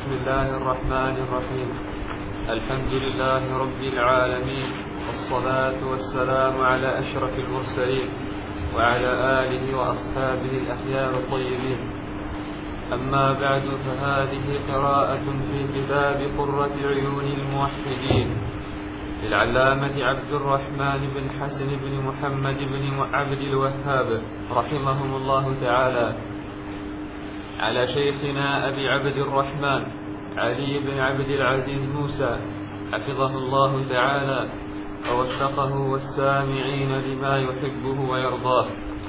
بسم الله الرحمن الرحيم. الحمد لله رب العالمين، والصلاة والسلام على أشرف المرسلين وعلى آله وأصحابه الأخيار الطيبين. أما بعد، فهذه قراءة في كتاب قرة عيون الموحدين للعلامة عبد الرحمن بن حسن بن محمد بن عبد الوهاب رحمهم الله تعالى، على شيخنا أبي عبد الرحمن علي بن عبد العزيز موسى حفظه الله تعالى ووفقه والسامعين لما يحبه ويرضاه.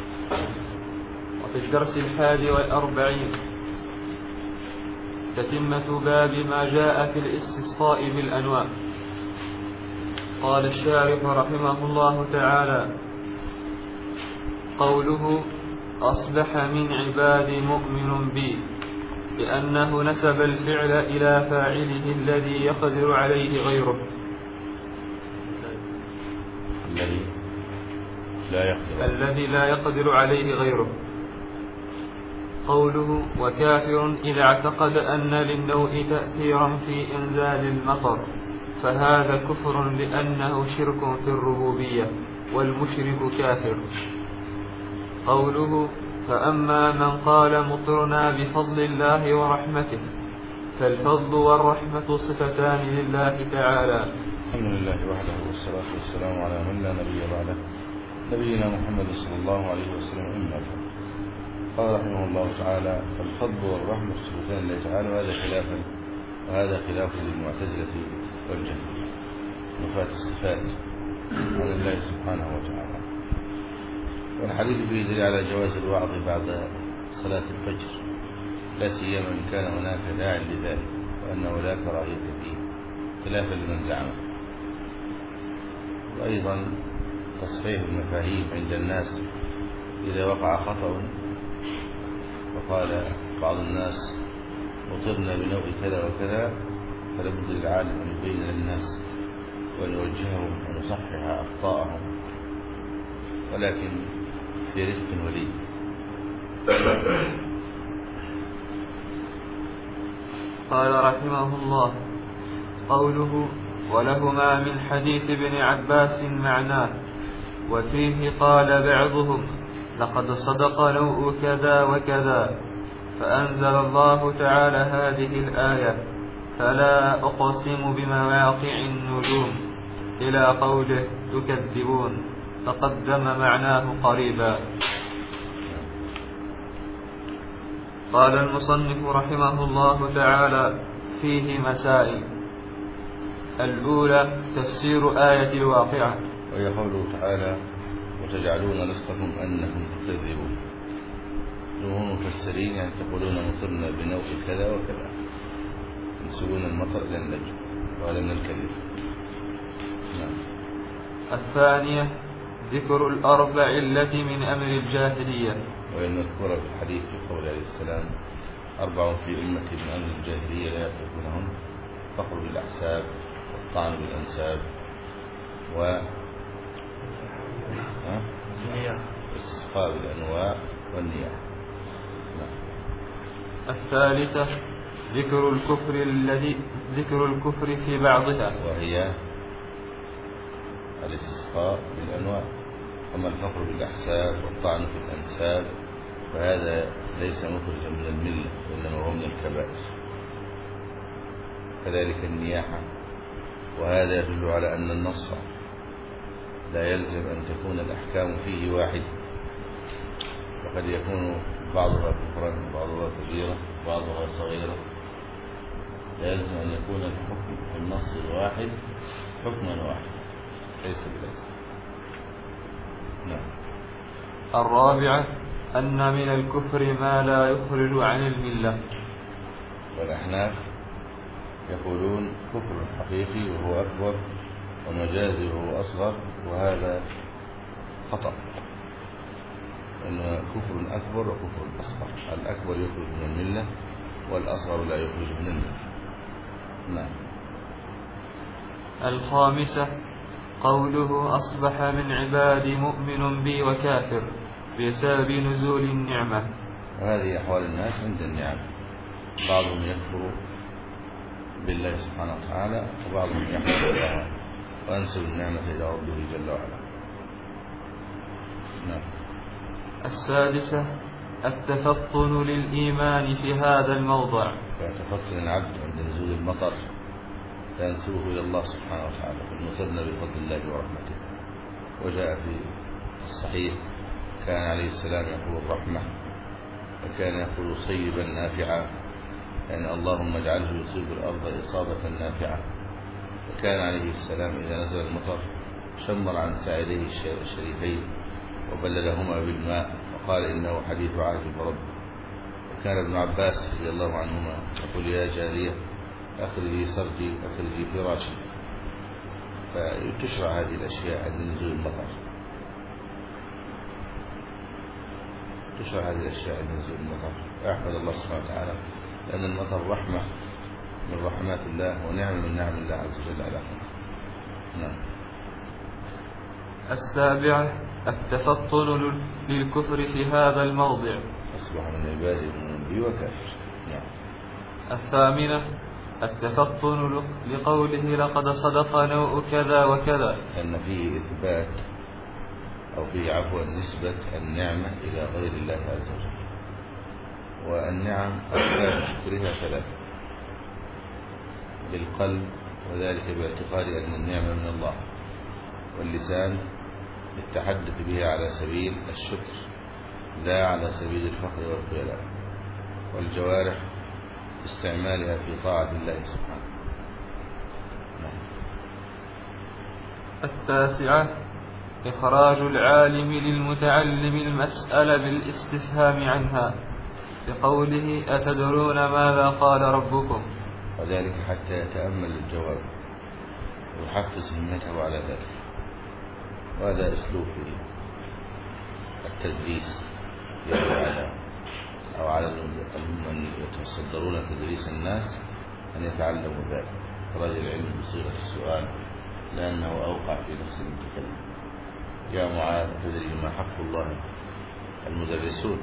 وفي الدرس 41 تتمة باب ما جاء في الاستسقاء بالأنواع. قال الشارح رحمه الله تعالى: قوله أصبح من عبادي مؤمن بي، لأنه نسب الفعل إلى فاعله الذي يقدر عليه غيره. الذي لا يقدر عليه غيره. قوله وكافر إذا اعتقد أن للنوء تأثيرا في إنزال المطر، فهذا كفر لأنه شرك في الربوبية، والمشرك كافر. قوله فأما من قال مطرنا بفضل الله ورحمته، فالفضل والرحمة صفتان لله تعالى. الحمد لله وحده، والصلاة والسلام على من لا نبي بعده، نبينا محمد صلى الله عليه وسلم. أما بعد، قال رحمه الله تعالى: فالفضل والرحمة صفتان لله تعالى، وهذا خلاف للمعتزلة والجهمية، نفاة الصفات عن الله سبحانه وتعالى. والحديث فيه دليل على جواز الوعظ بعد صلاة الفجر، لا سيما إن كان هناك داع لذلك، وأنه لا كراهية فيه خلافا لمن زعمه. وأيضا تصحيح المفاهيم عند الناس إذا وقع خطأ، وقال بعض الناس مطرنا بنوع كذا وكذا، فلابد للعالم أن يبين للناس وأن يوجههم وأن يصحح أخطاءهم، ولكن في رفق ولي. قال رحمه الله: قوله ولهما من حديث ابن عباس معناه، وفيه قال بعضهم لقد صدق نوء كذا وكذا، فأنزل الله تعالى هذه الآية: فلا أقسم بمواقع النجوم، إلى قوله تكذبون، تقدم معناه قريبا. قال المصنف رحمه الله تعالى: فيه مسائل. الأولى تفسير آية الواقعة، وهي قوله تعالى: وتجعلون رزقكم أنكم تكذبون. جمهور المفسرين يعني تقولون مطرنا بنوء كذا وكذا، ينسبون المطر إلى النجم، وهذا من الكذب. الثانية ذكر الأربع التي من أمر الجاهلية، وإن نذكر في الحديث في قول عليه السلام: 4 في أمتي من أمر الجاهلية لا يتركونهن: فخر بالأحساب، والطعن بالأنساب، والاستسقاء بالأنواع، والنياحة. الثالثة ذكر الكفر في بعضها، وهي الاستسقاء بالأنواع. أما الفخر بالأحساب والطعن في الأنساب فهذا ليس مخرجا من الملة، وإنما هو من الكبائر. كذلك النياحة، وهذا يدل على أن النص لا يلزم أن تكون الأحكام فيه واحدة، وقد يكون بعضها كفرا وبعضها كبيرة وبعضها صغيرة. لا يلزم أن يكون الحكم في النص الواحد حكما واحدا، ليس بلازم. الرابعة أن من الكفر ما لا يخرج عن الملة. والأحناف يقولون كفر حقيقي وهو أكبر، ومجازي وهو أصغر، وهذا خطأ، إنه كفر أكبر وكفر أصغر. الأكبر يخرج من الملة، والأصغر لا يخرج من الملة. الخامسة قوله أصبح من عبادي مؤمن بي وكافر، بسبب نزول النعمة. وهذه أحوال الناس عند النعم، بعضهم يكفر بالله سبحانه وتعالى، وبعضهم يحمد الله وأنسب النعمة إلى ربه جل وعلا. نعم. السادسة التفطن للإيمان في هذا الموضع. يتفطن العبد عند نزول المطر فينسبه إلى الله سبحانه وتعالى، فالمطرنا بفضل الله ورحمته. وجاء في الصحيح كان عليه السلام يقول الرحمة، وكان يقول صيبا نافعا، يعني اللهم اجعله يصيب الأرض إصابة نافعة. وكان عليه السلام إذا نزل المطر شمر عن ساعديه الشريفين وبللهما بالماء وقال إنه حديث عهد برب. وكان ابن عباس رضي الله عنهما يقول يا جارية أخرجي سرجي أخرجي فراشي. فتشرع هذه الأشياء عند نزول المطر، تشرع هذه الأشياء عند نزول المطر، ويحمد الله سبحانه وتعالى لأن المطر رحمة من رحمات الله ونعم من نعم الله عز وجل على خلقه. نعم. السابعة التفطن للكفر في هذا الموضع. أصبح من عباده المؤمن به وكافر. نعم. الثامنة التفطن لقوله لقد صدق نوء كذا وكذا، أن فيه إثبات أو فيه عفوا نسبة النعمة إلى غير الله عز وجل. والنعم أسباب شكرها ثلاثة: بالقلب وذلك باعتقاد أن النعمة من الله، واللسان بالتحدث بها على سبيل الشكر لا على سبيل الفخر والخيلاء، والجوارح استعمالها في طاعة الله سبحانه. التاسعة إخراج العالم للمتعلم المسألة بالاستفهام عنها بقوله أتدرون ماذا قال ربكم، وذلك حتى يتأمل الجواب ويحفز همته على ذلك. وهذا أسلوب في التدريس على من يتصدرون تدريس الناس أن يتعلموا ذلك، إخراج العلم بصيغة السؤال لأنه أوقع في نفس المتكلم. يا معاذ تدري ما حق الله؟ المدرسون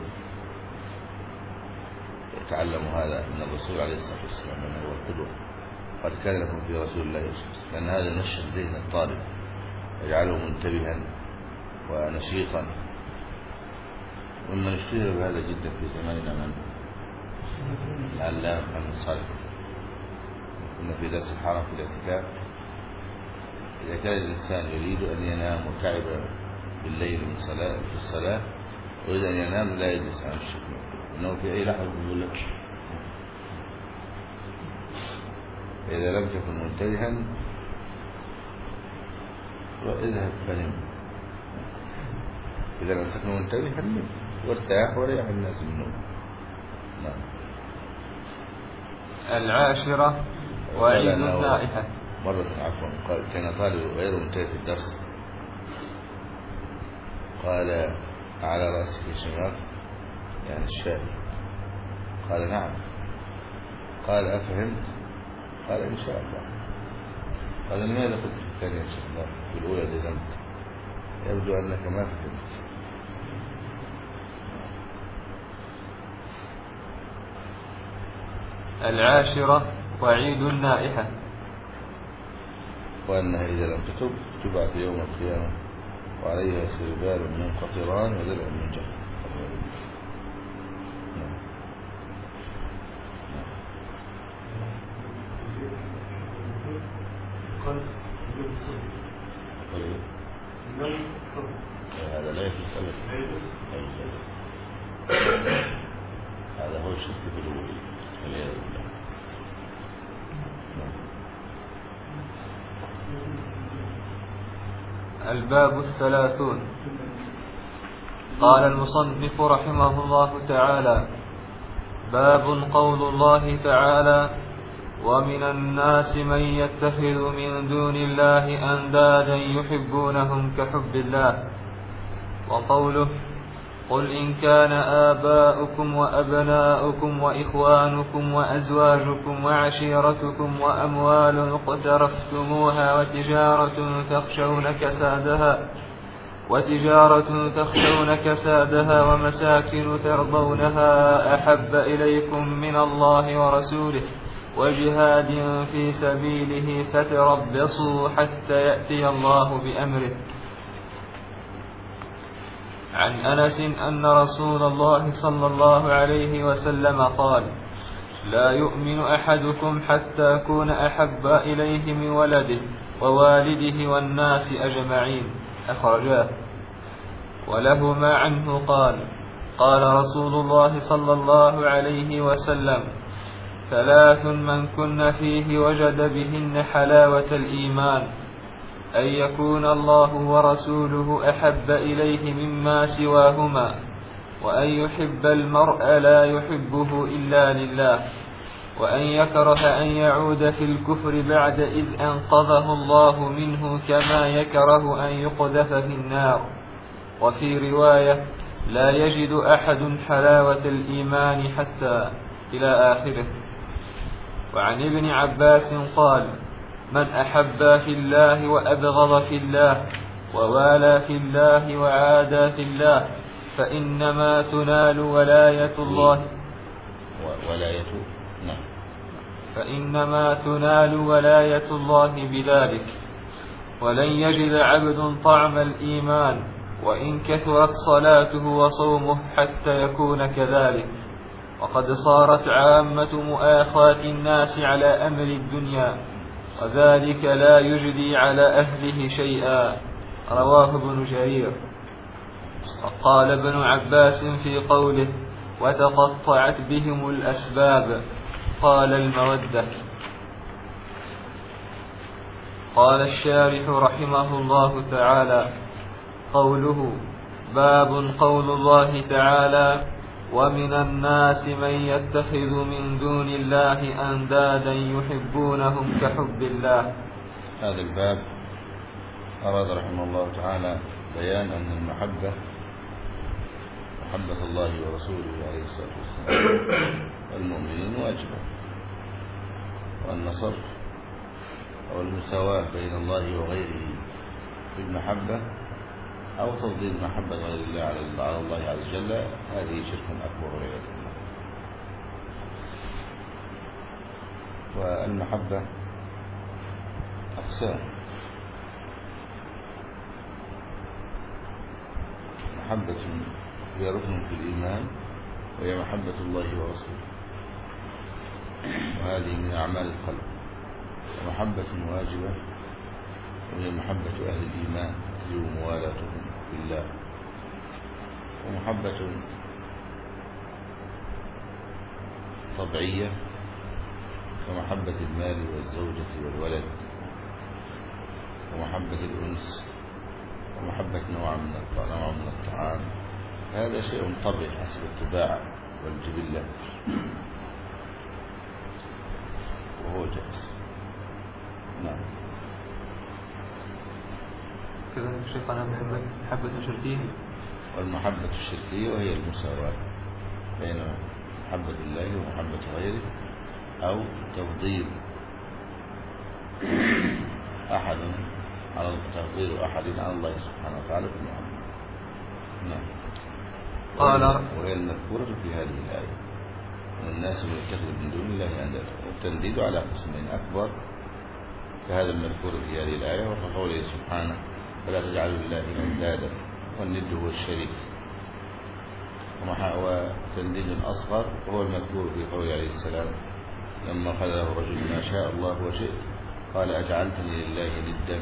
يتعلموا هذا من الرسول عليه الصلاة والسلام أنه هو القدوة. قد كان لكم في رسول الله أسوة، لأن هذا نشط ذهن الطالب يجعله منتبها ونشيطا. ومن اشتهر بهذا جدا في زماننا من العلامة محمد صالح. كنا في درس الحرم في الاعتكاف، إذا كان الإنسان يريد أن ينام وتعب بالليل في الصلاة ويريد أن ينام لا يجلس عن الشكل، إنه في أي لحظة يقول لك إذا لم تكن منتبها اذهب فنم، إذا لم تكن منتبها نم وارتاح وريح الناس من النوم. نعم. العاشرة وعيد النائحة. مرة عفوا كان طالب غير منتهي في الدرس قال على رأسك شمار يعني الشاب؟ قال نعم. قال أفهمت؟ قال إن شاء الله. قال لماذا قلت في الثانية إن شاء الله؟ في الأولى جزمت، يبدو أنك ما فهمت. العاشرة وعيد النائحة، وأنها إذا لم تتب تبعث يوم القيامة وعليها سربال من قطران ودرع من جهل. هذا لا يجوز أبدا، هذا هو الشرك في الأولى والعياذ بالله. الباب 30. قال المصنف رحمه الله تعالى: باب قول الله تعالى: ومن الناس من يتخذ من دون الله أندادا يحبونهم كحب الله. وقوله: قل إن كان آباؤكم وأبناؤكم وإخوانكم وأزواجكم وعشيرتكم وأموال اقترفتموها وتجارة تخشون كسادها ومساكن ترضونها أحب إليكم من الله ورسوله وجهاد في سبيله فتربصوا حتى يأتي الله بأمره. عن أنس أن رسول الله صلى الله عليه وسلم قال: لا يؤمن أحدكم حتى أكون أحب إليه من ولده ووالده والناس أجمعين. أخرجاه. ولهما عنه قال: قال رسول الله صلى الله عليه وسلم: ثلاث من كن فيه وجد بهن حلاوة الإيمان: أن يكون الله ورسوله أحب إليه مما سواهما، وأن يحب المرء لا يحبه إلا لله، وأن يكره أن يعود في الكفر بعد إذ أنقذه الله منه كما يكره أن يقذف في النار. وفي رواية: لا يجد أحد حلاوة الإيمان حتى إلى آخره. وعن ابن عباس قال: من أحب في الله وأبغض في الله ووالى في الله وعادى في الله فإنما تنال ولاية الله فإنما تنال ولاية الله بذلك. ولن يجد عبد طعم الإيمان وإن كثرت صلاته وصومه حتى يكون كذلك. وقد صارت عامة مؤاخاة الناس على أمر الدنيا، وذلك لا يجدي على أهله شيئا. رواه ابن جرير. وقال ابن عباس في قوله: وتقطعت بهم الأسباب، قال: المودة. قال الشارح رحمه الله تعالى: قوله: باب قول الله تعالى: ومن الناس من يتخذ من دون الله أندادا يحبونهم كحب الله. هذا الباب أراد رحمه الله تعالى بيان أن محبة الله ورسوله عليه الصلاة والسلام والمؤمنين واجبة، والنصر أو المساواة بين الله وغيره في المحبة أو تفضيل محبة غير الله على الله عز وجل هذه شرك أكبر والعياذ بالله. والمحبة أقسام: محبة هي ركن في الإيمان وهي محبة الله ورسوله، وهذه من أعمال القلب. ومحبة واجبة وهي محبة أهل الإيمان وموالاتهم بالله. ومحبة طبيعية كمحبة المال والزوجة والولد، ومحبة الأنس، ومحبة نوع من الطعام. هذا شيء طبيعي حسب الطباع والجبلة وهو جائز. نعم. كذا شيخنا محبة الشركية. والمحبة الشركية وهي المساواة بين محبة الله ومحبة غيره، أو تفضيل أحد على الله سبحانه وتعالى بالمحبة. نعم. وهي المذكورة في هذه الآية: والناس من يتخذ من دون الله أندادا. والتنديد على قسمين: أكبر كهذا المذكور في هذه الآية وكقوله سبحانه: فلا تجعلوا لله أندادا، والند هو الشريك. وتنديد أصغر وهو المذكور في قوله عليه السلام لما قال له رجل: ما شاء الله وشئت، قال: أجعلتني لله ندا.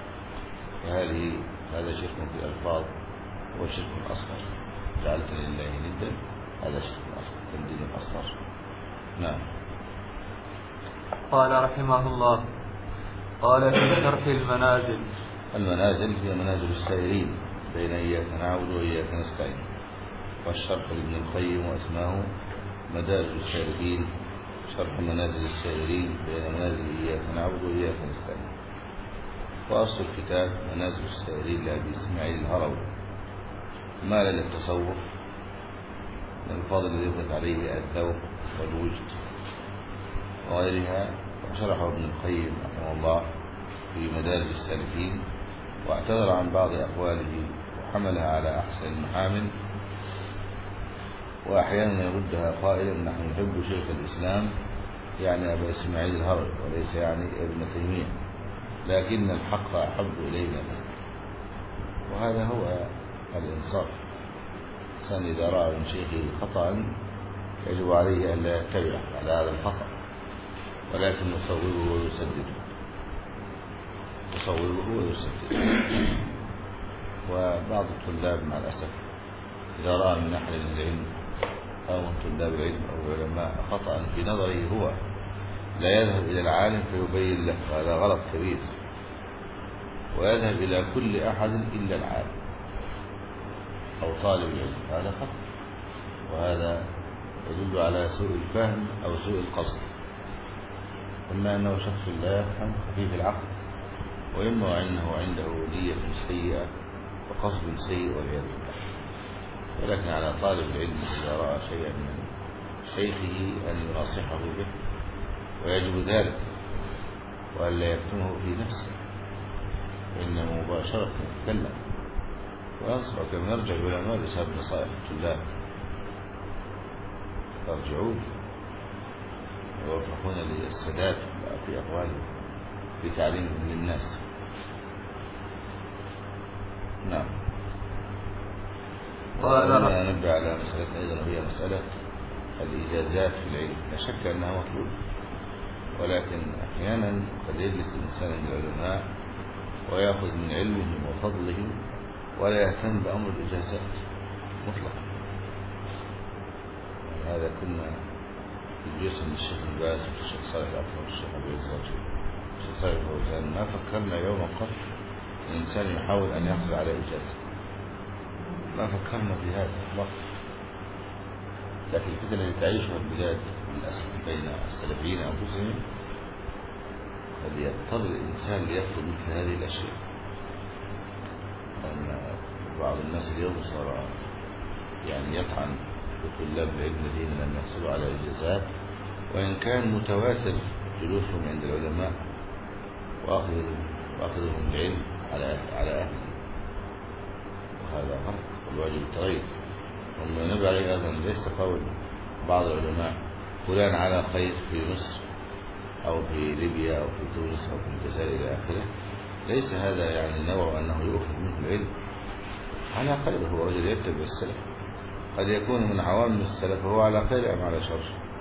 هذا شرك في الألفاظ وشرك أصغر. جعلتني لله ندا هذا شرك أصغر، تنديد أصغر. نعم. قال رحمه الله: قال في شرح المنازل: المنازل هي منازل السائرين بين إياك نعبد وإياك نستعين. والشرح لابن القيم واسماه مدارج السائرين، شرح منازل السائرين بين منازل إياك نعبد وإياك نستعين. وأصل الكتاب منازل السائرين لأبي إسماعيل الهروي، مالا للتصوف من الفاظ الذي يطلق عليه الذوق والوجد وغيرها. وشرحه ابن القيم رحمه الله في مدارج السالكين، واعتذر عن بعض أقواله وحملها على أحسن المحامل، وأحيانا يردها قائلا: نحن نحب شيخ الإسلام يعني أبا إسماعيل الهروي وليس يعني ابن تيمية، لكن الحق أحب إليه من الحق، وهذا هو الإنصاف. الإنسان إذا رأى من شيخه خطأ يجب عليه أن لا يتبع على هذا الخطأ، ولكن يصوبه ويسدده، وبعض الطلاب مع الأسف إذا رأى من أحد العلم أو من طلاب العلم أو العلماء خطأ في نظره هو لا يذهب إلى العالم فيبين له، هذا غلط كبير، ويذهب إلى كل أحد إلا العالم أو طالب العلم، هذا خطأ، وهذا يدل على سوء الفهم أو سوء القصد، إما أنه شخص لا يفهم خفيف العقل، وإما أنه عنده نية سيئة وقصد سيء والعياذ بالله. ولكن على طالب العلم إذا رأى شيئا من شيخه أن يناصحه به، ويجب ذلك، وألا يكتمه في نفسه، وإنما مباشرة يتكلم وينصح. كما يرجع العلماء بسبب نصائح الطلاب، يرجعون ويوفقون للسداد في أقوالهم في تعليمهم للناس. نعم. وأنا أنبه على مسألة أيضا، وهي مسألة الإجازات في العلم. لا شك أنها مطلوبة، ولكن أحيانا قد يجلس الإنسان من العلماء ويأخذ من علمهم وفضلهم ولا يهتم بأمر الإجازات مطلقا. يعني هذا كنا في جلسة من الشيخ ابن باز والشيخ صالح الأطهر والشيخ أبي الزرجي والشيخ صالح الفوزان، ما فكرنا يوما قط الإنسان يحاول أن يحصل على إجازة، ما فكرنا في هذا إطلاقا. لكن الفتنة التي تعيشها البلاد للأسف بين السلفيين أنفسهم قد يضطر الإنسان ليطلب مثل هذه الأشياء. أن بعض الناس اليوم صار يعني يطعن بطلاب العلم الذين لم يحصلوا على إجازات، وإن كان متواتر جلوسهم عند العلماء وأخذهم العلم على أهله، وهذا غلط والواجب التغيير. ومن نبي عليه أيضا ليس قول بعض العلماء فلان على خير في مصر أو في ليبيا أو في تونس أو في الجزائر إلى آخره، ليس هذا يعني نوع أنه يؤخذ منه العلم على خير. هو رجل يتبع السلف، قد يكون من عوام السلف وهو على خير أم على شر؟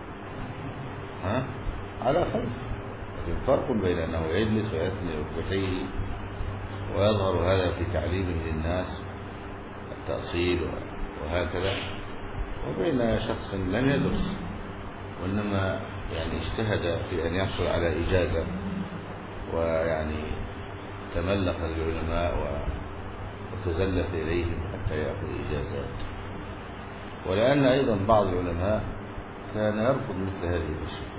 على خير. لكن فرق بين أنه يجلس ويثني ركبتيه ويظهر هذا في تعليمه للناس التأصيل وهكذا، وبين شخص لم يدرس وإنما يعني اجتهد في أن يحصل على إجازة، ويعني تملق العلماء وتزلف إليهم حتى يأخذ إجازات. ولأن أيضا بعض العلماء كان يرفض مثل هذه الأشياء.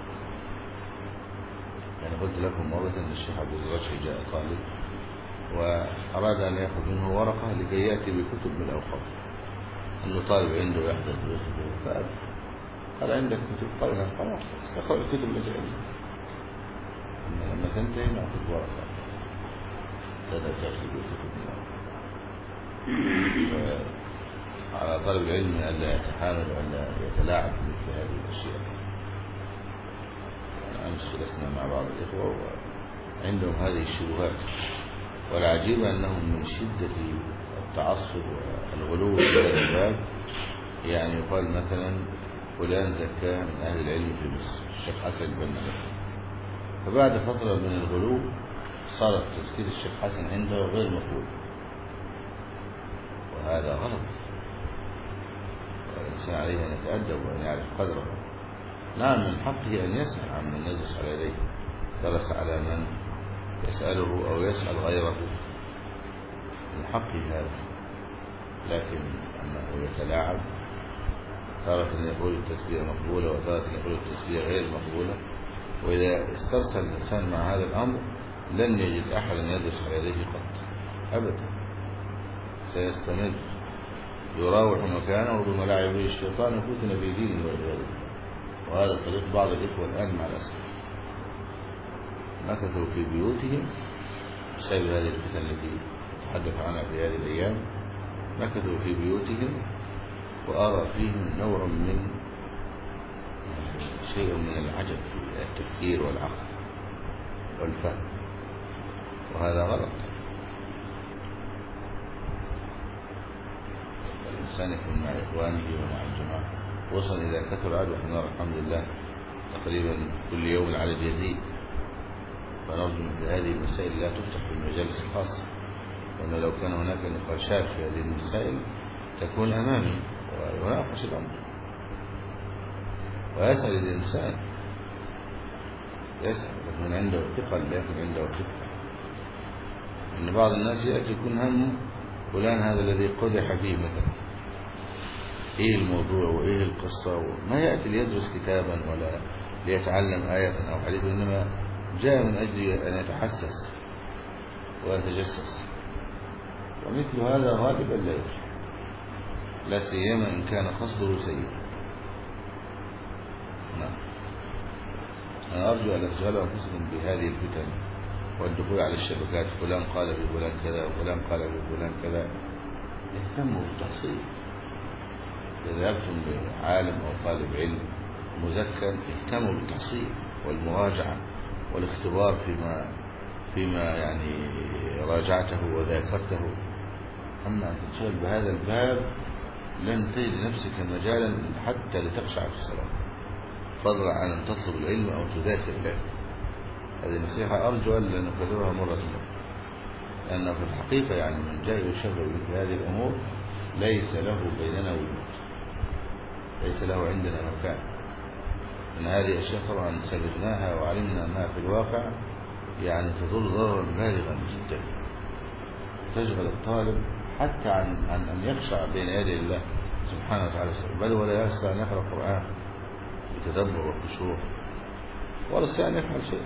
يعني قلت لكم مرة أن الشيخ عبد الرشيد جاء طالب وأراد أن يأخذ منه ورقة لكي يأتي بكتب من الأوقاف، أنه طالب عنده يحضر دروسه، فقال هل عندك كتب؟ قال لا. خلاص استقرأ الكتب التي عندك، لما تنتهي نأخذ ورقة تذهب تأتي بكتب من الأوقاف. على طالب العلم أن لا يتحامل وأن لا يتلاعب مثل هذه الأشياء. أمس جلسنا مع بعض الإخوة وعندهم هذه الشبهات، والعجيب أنهم من شدة التعصب والغلو في هذا الباب يعني يقال مثلا فلان زكاه من أهل العلم في مصر الشيخ حسن البنا، فبعد فترة من الغلو صار تذكير الشيخ حسن عنده غير مقبول، وهذا غلط. والإنسان عليه أن يتأدب وأن يعرف قدره. نعم من حقه أن يسأل عن من يدرس على يديه، درس على من يسأله أو يسأل غيره، من حقه هذا. لكن أنه يتلاعب، تارة يقول التسبية مقبولة وتارة يقول التسبية غير مقبولة، وإذا استرسل الإنسان مع هذا الأمر لن يجد أحدا يدرس على يديه قط أبدا، سيستمر يراوح مكانه بملاعب الشيطان وفتن في دينه والعياذ بالله. وهذا طريق بعض الإخوة الآن مع الأسف، مكثوا في بيوتهم بسبب هذه الفتن التي تحدث عنها في هذه الأيام، مكثوا في بيوتهم وأرى فيهم نوع من شيء من العجب في التفكير والعقل والفهم، وهذا غلط. الإنسان يكون مع إخوانه ومع الجماعة، وصل إذا كثر العدد، ونحن نرى الحمد لله تقريبا كل يوم العدد يزيد، فنرجو مثل هذه المسائل لا تفتح في المجالس الخاصة، وأنه لو كان هناك نقاشات في هذه المسائل تكون أمامي وناقش الأمر، ويسأل الإنسان، يسأل يكون عنده ثقل، لا يكون عنده ثقة. إن بعض الناس يأتي يكون همه فلان هذا الذي قدح فيه مثلا، إيه الموضوع وإيه القصة، ما يأتي ليدرس كتابا ولا ليتعلم آية أو حديث، إنما جاء من أجل أن يتحسس ويتجسس، ومثل هذا غالبا لا يفلح، لا سيما إن كان قصده سيء. نعم. أنا أرجو أن تشغلوا أنفسكم بهذه الفتن والدخول على الشبكات، فلان قال في فلان كذا وفلان قال في فلان كذا. اهتموا بالتحصيل. إذا ذهبتم لعالم أو طالب علم مزكى اهتموا بالتحصيل والمراجعة والاختبار فيما يعني راجعته وذاكرته. أما أن تنشغل بهذا الباب لن تجد لنفسك مجالا حتى لتخشع في الصلاة، فضلا عن أن تطلب العلم أو تذاكر العلم. هذه نصيحة أرجو أن لا نكررها مرة أخرى، لأن في الحقيقة يعني من جاء يشغل مثل هذه الأمور ليس له بيننا وجود، ليس له عندنا مكان. من هذه الأشياء طبعا سبقناها وعلمنا أنها في الواقع يعني تضر ضررا بالغا جدا، تشغل الطالب حتى عن أن يخشع بين يدي الله سبحانه وتعالى، بل ولا يستطيع أن يقرأ القرآن بتدبر وخشوع، ولا يستطيع أن يفعل شيء.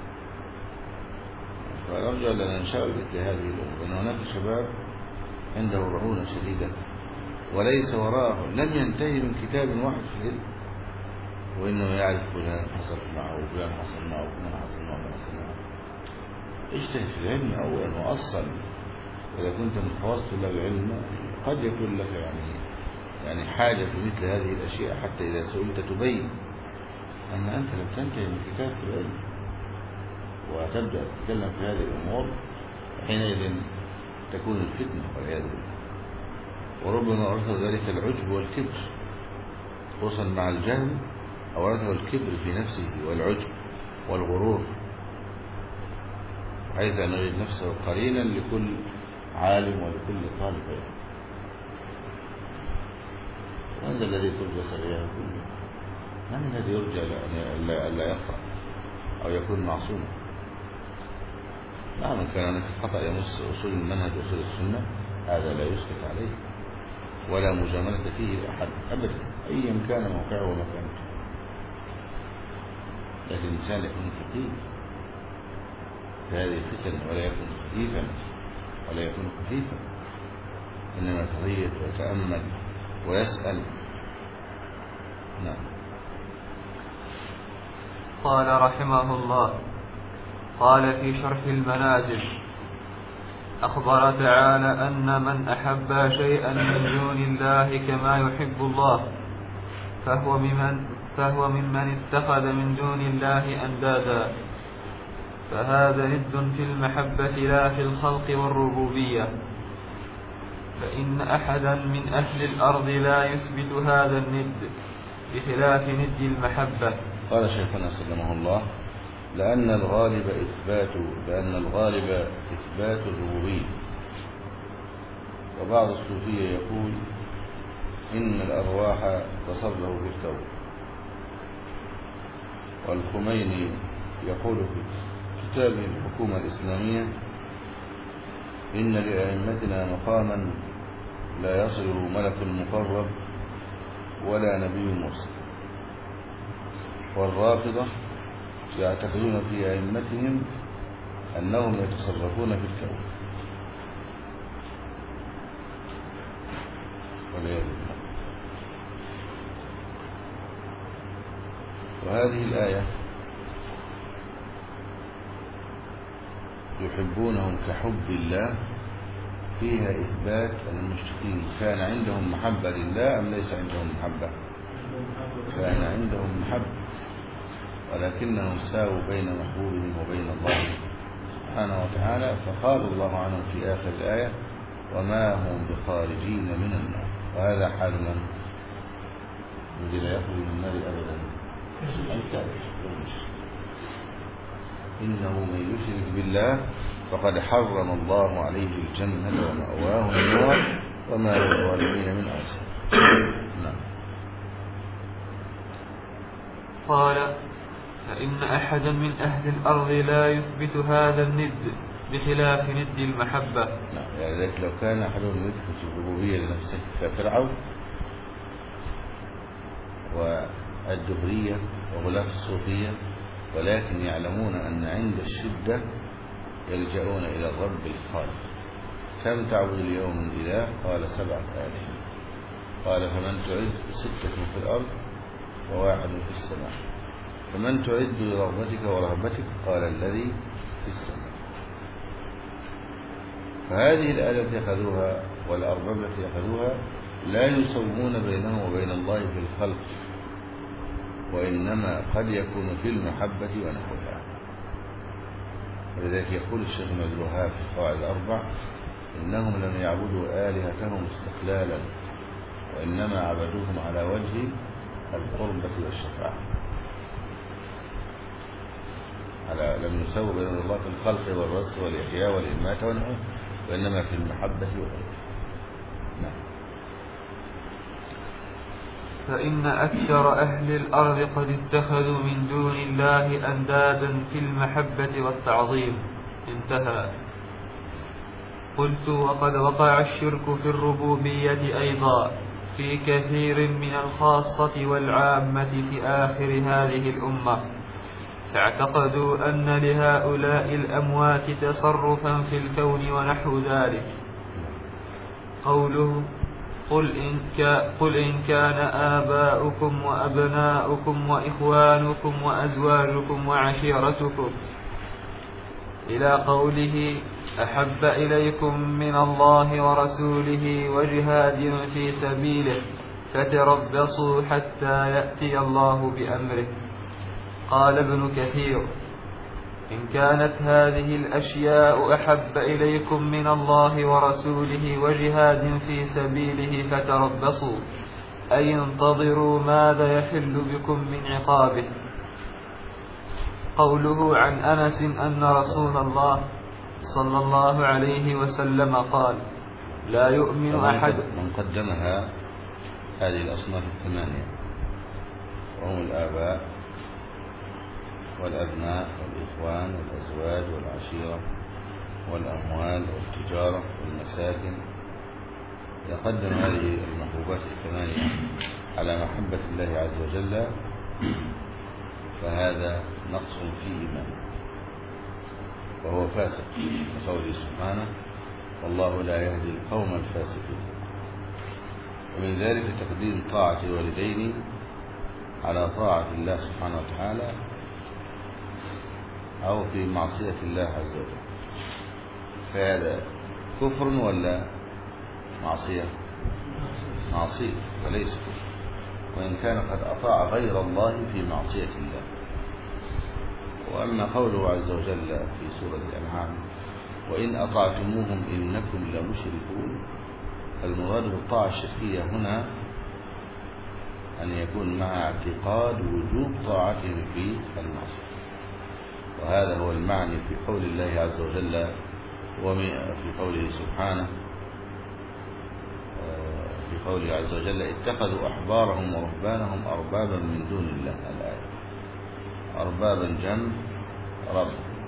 فأرجو أن لا ننشغل بمثل هذه الأمور، لأن هناك شباب عنده رعونة شديدة وليس وراءه، لم ينتهي من كتاب واحد في العلم وإنه يعرف فلان حصل معه وفلان حصل معه وفلان حصل معه وفلان حصل معه. اجتهد في العلم أولا وأصلا. إذا كنت من خواص طلاب العلم قد يكون لك يعني حاجة في مثل هذه الأشياء حتى إذا سئلت تبين. أما أنت لم تنتهي من كتاب في العلم وتبدأ تتكلم في هذه الأمور، حينئذ تكون الفتنة والعياذ بالله. وربما أورث ذلك العجب والكبر، خصوصا مع الجهل أورثه الكبر في نفسه والعجب والغرور، حيث أن يجد نفسه قرينا لكل عالم ولكل طالب علم. من ذا الذي ترجى سريعه كله؟ من الذي يرجى لا يقرأ أو يكون معصوما؟ نعم، كان هناك خطأ يمس أصول المنهج وأصول السنة هذا لا يسكت عليه ولا مجاملة فيه لأحد أبدا أيا كان موقعه ومكانته، لكن الإنسان يكون فقيه في هذه الفتن ولا يكون خفيفا ولا يكون خفيفا، إنما يتغير ويتأمل ويسأل. نعم. قال رحمه الله: قال في شرح المنازل: أخبر تعالى أن من أحب شيئا من دون الله كما يحب الله فهو ممن اتخذ من دون الله أندادا، فهذا ند في المحبة لا في الخلق والربوبية، فإن أحدا من أهل الأرض لا يثبت هذا الند بخلاف ند المحبة. قال شيخنا سلمه الله: لأن الغالب إثبات الربوبية. وبعض الصوفية يقول إن الأرواح تصرفوا في الكون. والخميني يقول في كتابه الحكومة الإسلامية: إن لأئمتنا مقاما لا يصله ملك مقرب ولا نبي مرسل. والرافضة يعتقدون في أئمتهم أنهم يتصرفون في الكون والعياذ بالله. وهذه الآية يحبونهم كحب الله فيها إثبات أن المشركين كان عندهم محبة لله أم ليس عندهم محبة؟ كان عندهم محبة، ولكنهم ساووا بين محبوبهم وبين الله سبحانه وتعالى، فقال الله عنهم في آخر الآية: وما هم بخارجين من النار. وهذا حال من الذي لا يخرج من النار أبدا الكافر والمشرك. إنه من يشرك بالله فقد حرم الله عليه الجنة ومأواه النار وما للظالمين من أنصار. نعم. قال: فإن أحدا من أهل الأرض لا يثبت هذا الند بخلاف ند المحبة. نعم. يعني لو كان أحدهم يثبت الربوبية لنفسه كفرعون والدهرية وغلاة الصوفية، ولكن يعلمون أن عند الشدة يلجؤون إلى الرب الخالق. كم تعبد اليوم من إله؟ قال 7,000. قال: فمن تعد 6 في الأرض و1 في السماء. فمن تعد لرغبتك ورهبتك؟ قال: الذي في السماء. فهذه الآلة التي أخذوها والأرباب التي أخذوها لا يسوون بينه وبين الله في الخلق، وإنما قد يكون في المحبة ونحوها. ولذلك يقول الشيخ ابن عبد الوهاب في القواعد الأربع: إنهم لم يعبدوا آلهتهم استقلالا، وإنما عبدوهم على وجه القربة والشفاعة. لم يسووا بين الله في الخلق والرزق والإحياء والإماتة ونحوه، وإنما في المحبة وغيرها. نعم. فإن أكثر أهل الأرض قد اتخذوا من دون الله أندادا في المحبة والتعظيم. انتهى. قلت: وقد وقع الشرك في الربوبية أيضا في كثير من الخاصة والعامة في آخر هذه الأمة، فاعتقدوا أن لهؤلاء الأموات تصرفا في الكون ونحو ذلك. قوله: قل إن كان آباؤكم وأبناؤكم وإخوانكم وأزواجكم وعشيرتكم، إلى قوله: أحب إليكم من الله ورسوله وجهاد في سبيله فتربصوا حتى يأتي الله بأمره. قال ابن كثير: إن كانت هذه الأشياء أحب إليكم من الله ورسوله وجهاد في سبيله فتربصوا، أي انتظروا ماذا يحل بكم من عقابه. قوله عن أنس أن رسول الله صلى الله عليه وسلم قال: لا يؤمن أحد. من قدمها هذه الأصناف الثمانية، وهم الآباء والأبناء والإخوان والأزواج والعشيرة والأموال والتجارة والمساكن. يقدم هذه المحبوبات الثمانية على محبة الله عز وجل، فهذا نقص في إيمانه وهو فاسق، كقوله سبحانه: والله لا يهدي القوم الفاسقين. ومن ذلك تقديم طاعة الوالدين على طاعة الله سبحانه وتعالى أو في معصية الله عز وجل. فهذا كفر ولا معصية؟ معصية وليس كفر، وإن كان قد أطاع غير الله في معصية الله. وأما قوله عز وجل في سورة الأنعام: وإن أطعتموهم إنكم لمشركون، المراد بالطاعة الشركية هنا أن يكون مع اعتقاد وجوب طاعتهم في المعصية. وهذا هو المعنى في قول الله عز وجل وفي قوله سبحانه في قوله عز وجل: اتخذوا أحبارهم ورهبانهم أربابا من دون الله. الآية أربابا جمع رب.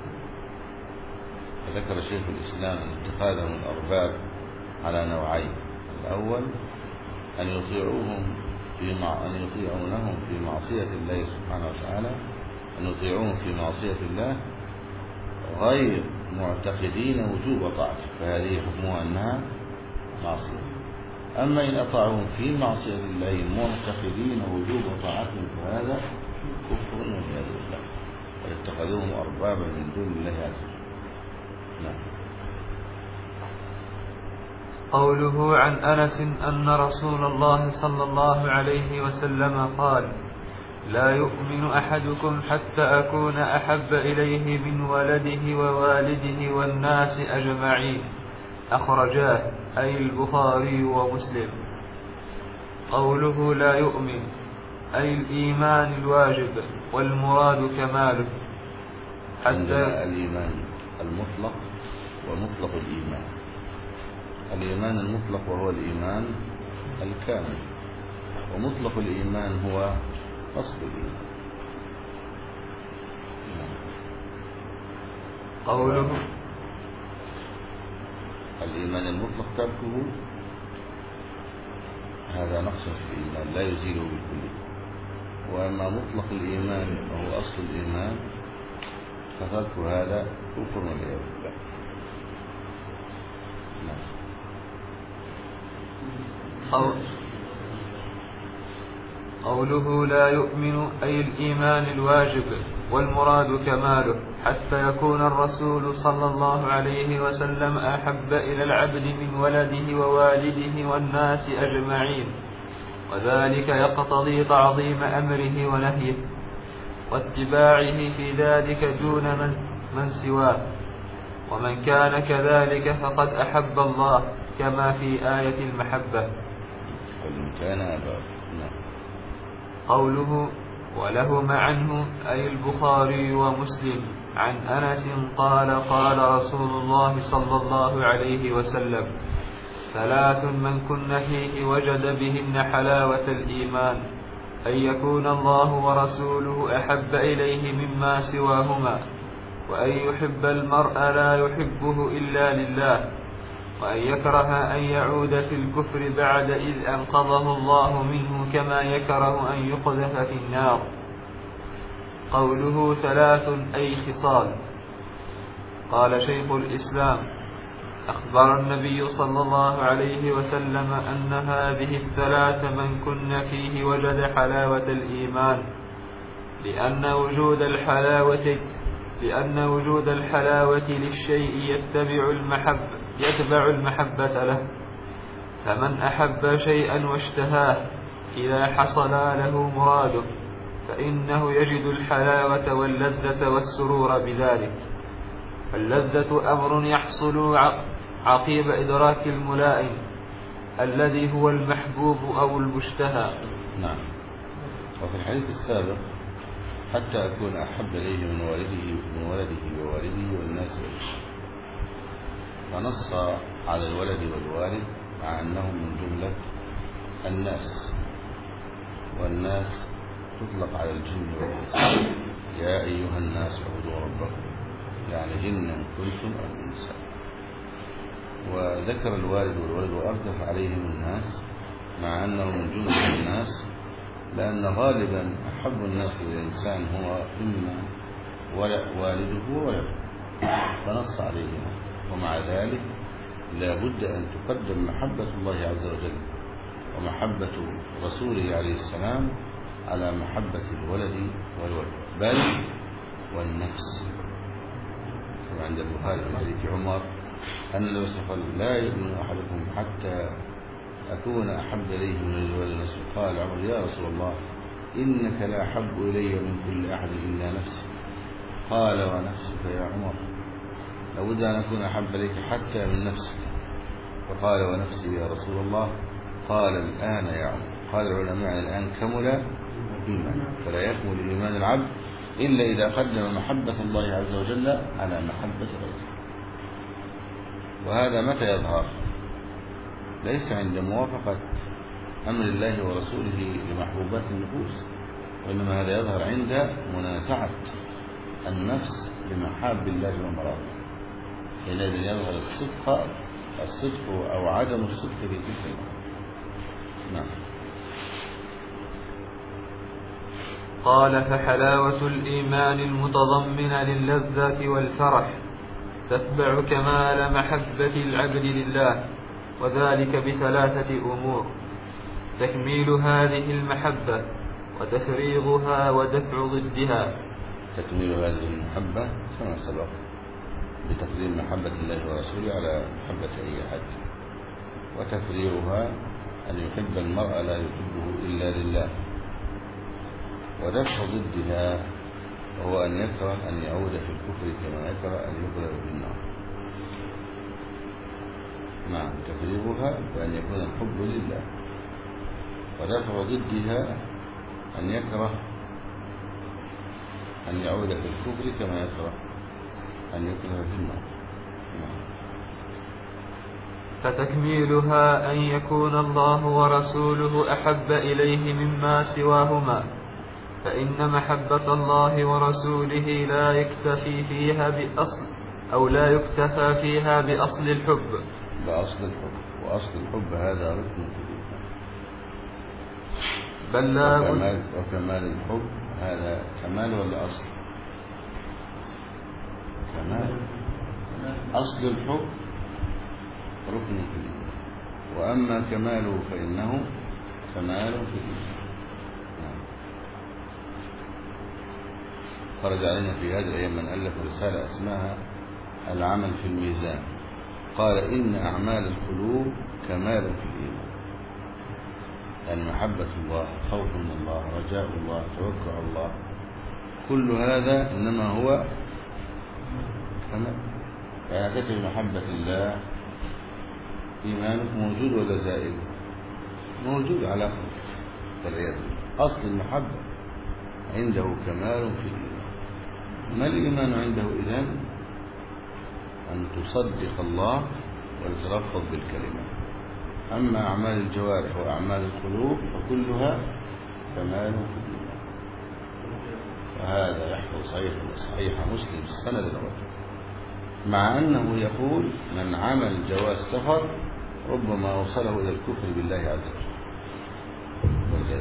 فذكر شيخ الإسلام أن اتخاذهم الأرباب على نوعين: الأول أن يطيعونهم في معصية الله سبحانه وتعالى، أن يطيعوهم في معصية الله غير معتقدين وجوب طاعته، فهذه حكمها أنها معصية. أما إن أطاعوهم في معصية الله معتقدين وجوب طاعتهم فهذا كفر والعياذ بالله، واتخذوهم أربابا من دون الله عز وجل. نعم. قوله عن أنس أن رسول الله صلى الله عليه وسلم قال: لا يؤمن أحدكم حتى أكون أحب إليه من ولده ووالده والناس أجمعين. أخرجاه أي البخاري ومسلم. قوله لا يؤمن أي الإيمان الواجب، والمراد كماله. حتى الإيمان المطلق ومطلق الإيمان. الإيمان المطلق وهو الإيمان الكامل، ومطلق الإيمان هو أصل الإيمان. قوله الإيمان المطلق تركه هذا نقص في الإيمان لا يزيله بالكلية، وأما مطلق الإيمان وهو أصل الإيمان فترك هذا كفر والعياذ بالله. قوله لا يؤمن أي الإيمان الواجب، والمراد كماله، حتى يكون الرسول صلى الله عليه وسلم أحب إلى العبد من ولده ووالده والناس أجمعين، وذلك يقتضي تعظيم أمره ونهيه واتباعه في ذلك دون من سواه، ومن كان كذلك فقد أحب الله كما في آية المحبة. ومن كان أباه. قوله ولهما عنه أي البخاري ومسلم عن أنس قال قال رسول الله صلى الله عليه وسلم: ثلاث من كن فيه وجد بهن حلاوة الإيمان: أن يكون الله ورسوله أحب إليه مما سواهما، وأن يحب المرء لا يحبه إلا لله، وأن يكره أن يعود في الكفر بعد إذ أنقذه الله منه كما يكره أن يقذف في النار. قوله ثلاث أي خصال. قال شيخ الإسلام: أخبر النبي صلى الله عليه وسلم أن هذه الثلاث من كن فيه وجد حلاوة الإيمان، لأن وجود الحلاوة للشيء يتبع المحبة له، فمن أحب شيئا واشتهاه إذا حصل له مراده فإنه يجد الحلاوة واللذة والسرور بذلك. فاللذة أمر يحصل عقيب إدراك الملائم الذي هو المحبوب أو المشتهى. نعم. وفي الحديث السابق: حتى أكون أحب إليه من ولده ووالده والناس أجمعين. فنص على الولد والوالد مع أنهم من جملة الناس، والناس تطلق على الجن والإنس. يا أيها الناس اعبدوا ربكم، يعني جنا كنتم أو إنسان. وذكر الوالد والولد وأردف عليهم الناس مع أنه من جملة الناس، لأن غالبا أحب الناس للإنسان هو إما والده وولده، فنص عليهم. ومع ذلك لا بد أن تقدم محبة الله عز وجل ومحبة رسوله عليه السلام على محبة الولد والولد، بل والنفس. كما عند البخاري في حديث عمر أن النبي صلى الله عليه وسلم: لا يؤمن أحدكم حتى أكون أحب إليه من الولد نفسه. قال عمر: يا رسول الله، إنك لا أحب إلي من كل أحد إلا نفسي. قال: ونفسك يا عمر؟ لابد أن أكون أحب إليك حتى من نفسك. فقال: ونفسي يا رسول الله؟ قال: الآن يا عمر. قال العلماء: الآن كمل إيمان. فلا يكمل إيمان العبد إلا إذا قدم محبة الله عز وجل على محبة غيره. وهذا متى يظهر؟ ليس عند موافقة أمر الله ورسوله لمحبوبات النفوس، وإنما هذا يظهر عند منازعة النفس لمحاب الله ومراده، حينئذ يظهر الصدق أو عدم الصدق في تلك المحبة. نعم. قال: فحلاوة الإيمان المتضمنة للذة والفرح تتبع كمال محبة العبد لله، وذلك بثلاثة أمور: تكميل هذه المحبة، وتفريغها، ودفع ضدها. تكميل هذه المحبة كما سبق بتقديم محبة الله ورسوله على محبة أي أحد، وتفريغها أن يحب المرء لا يحبه إلا لله، ودفع ضدها وهو أن يكره أن يعود في الكفر كما يكره أن يقذف في النار. نعم، تفريغها بأن يكون الحب لله، ودفع ضدها أن يكره أن يعود في الكفر كما يكره أن يقذف في النار. نعم. فتكميلها أن يكون الله ورسوله أحب إليه مما سواهما، فإن محبة الله ورسوله لا يكتفي فيها بأصل أو لا يكتفى فيها بأصل الحب. بأصل الحب، وأصل الحب هذا ركن بل لا وكمال الحب هذا كمال ولا أصل؟ كمال. أصل الحب ركن في الإيمان، وأما كماله فإنه كمال في الإيمان. خرج علينا في هذه الأيام من ألف رسالة اسمها العمل في الميزان، قال إن أعمال القلوب كمال في الإيمان، يعني محبة الله، خوف من الله، رجاء الله، توكل على الله، كل هذا إنما هو كمال. يعني تجد محبة الله إيمانك موجود ولا زائد؟ موجود على خلق. أصل المحبة عنده كمال في الإيمان. ما الإيمان عنده إذن؟ أن تصدق الله وتتلفظ بالكلمة. أما أعمال الجوارح وأعمال القلوب فكلها كمال في الإيمان. وهذا يحفظ صحيح مسلم السند الرجل، مع أنه يقول من عمل جواز سفر ربما وصله إلى الكفر بالله عز وجل،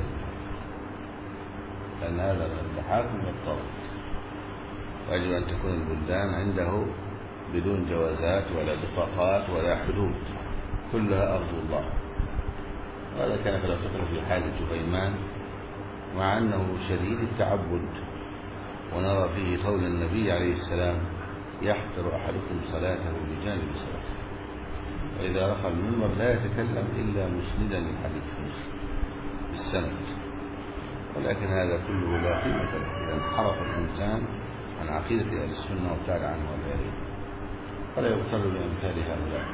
لأن هذا من التحاكم والطاغوت، ويجب أن تكون البلدان عنده بدون جوازات ولا بطاقات ولا حدود، كلها أرض الله. وهذا كان في الأرض في حال جهيمان، مع أنه شديد التعبد، ونرى فيه قول النبي عليه السلام يحقر أحدكم صلاته بجانب صلاته، وإذا رفع المنبر لا يتكلم إلا مسندا للحديث بالسند. ولكن هذا كله لا قيمة له إذا انحرف الإنسان عن عقيدة أهل السنة وابتعد عنه والعياذ، فلا يغتر بأمثال هؤلاء.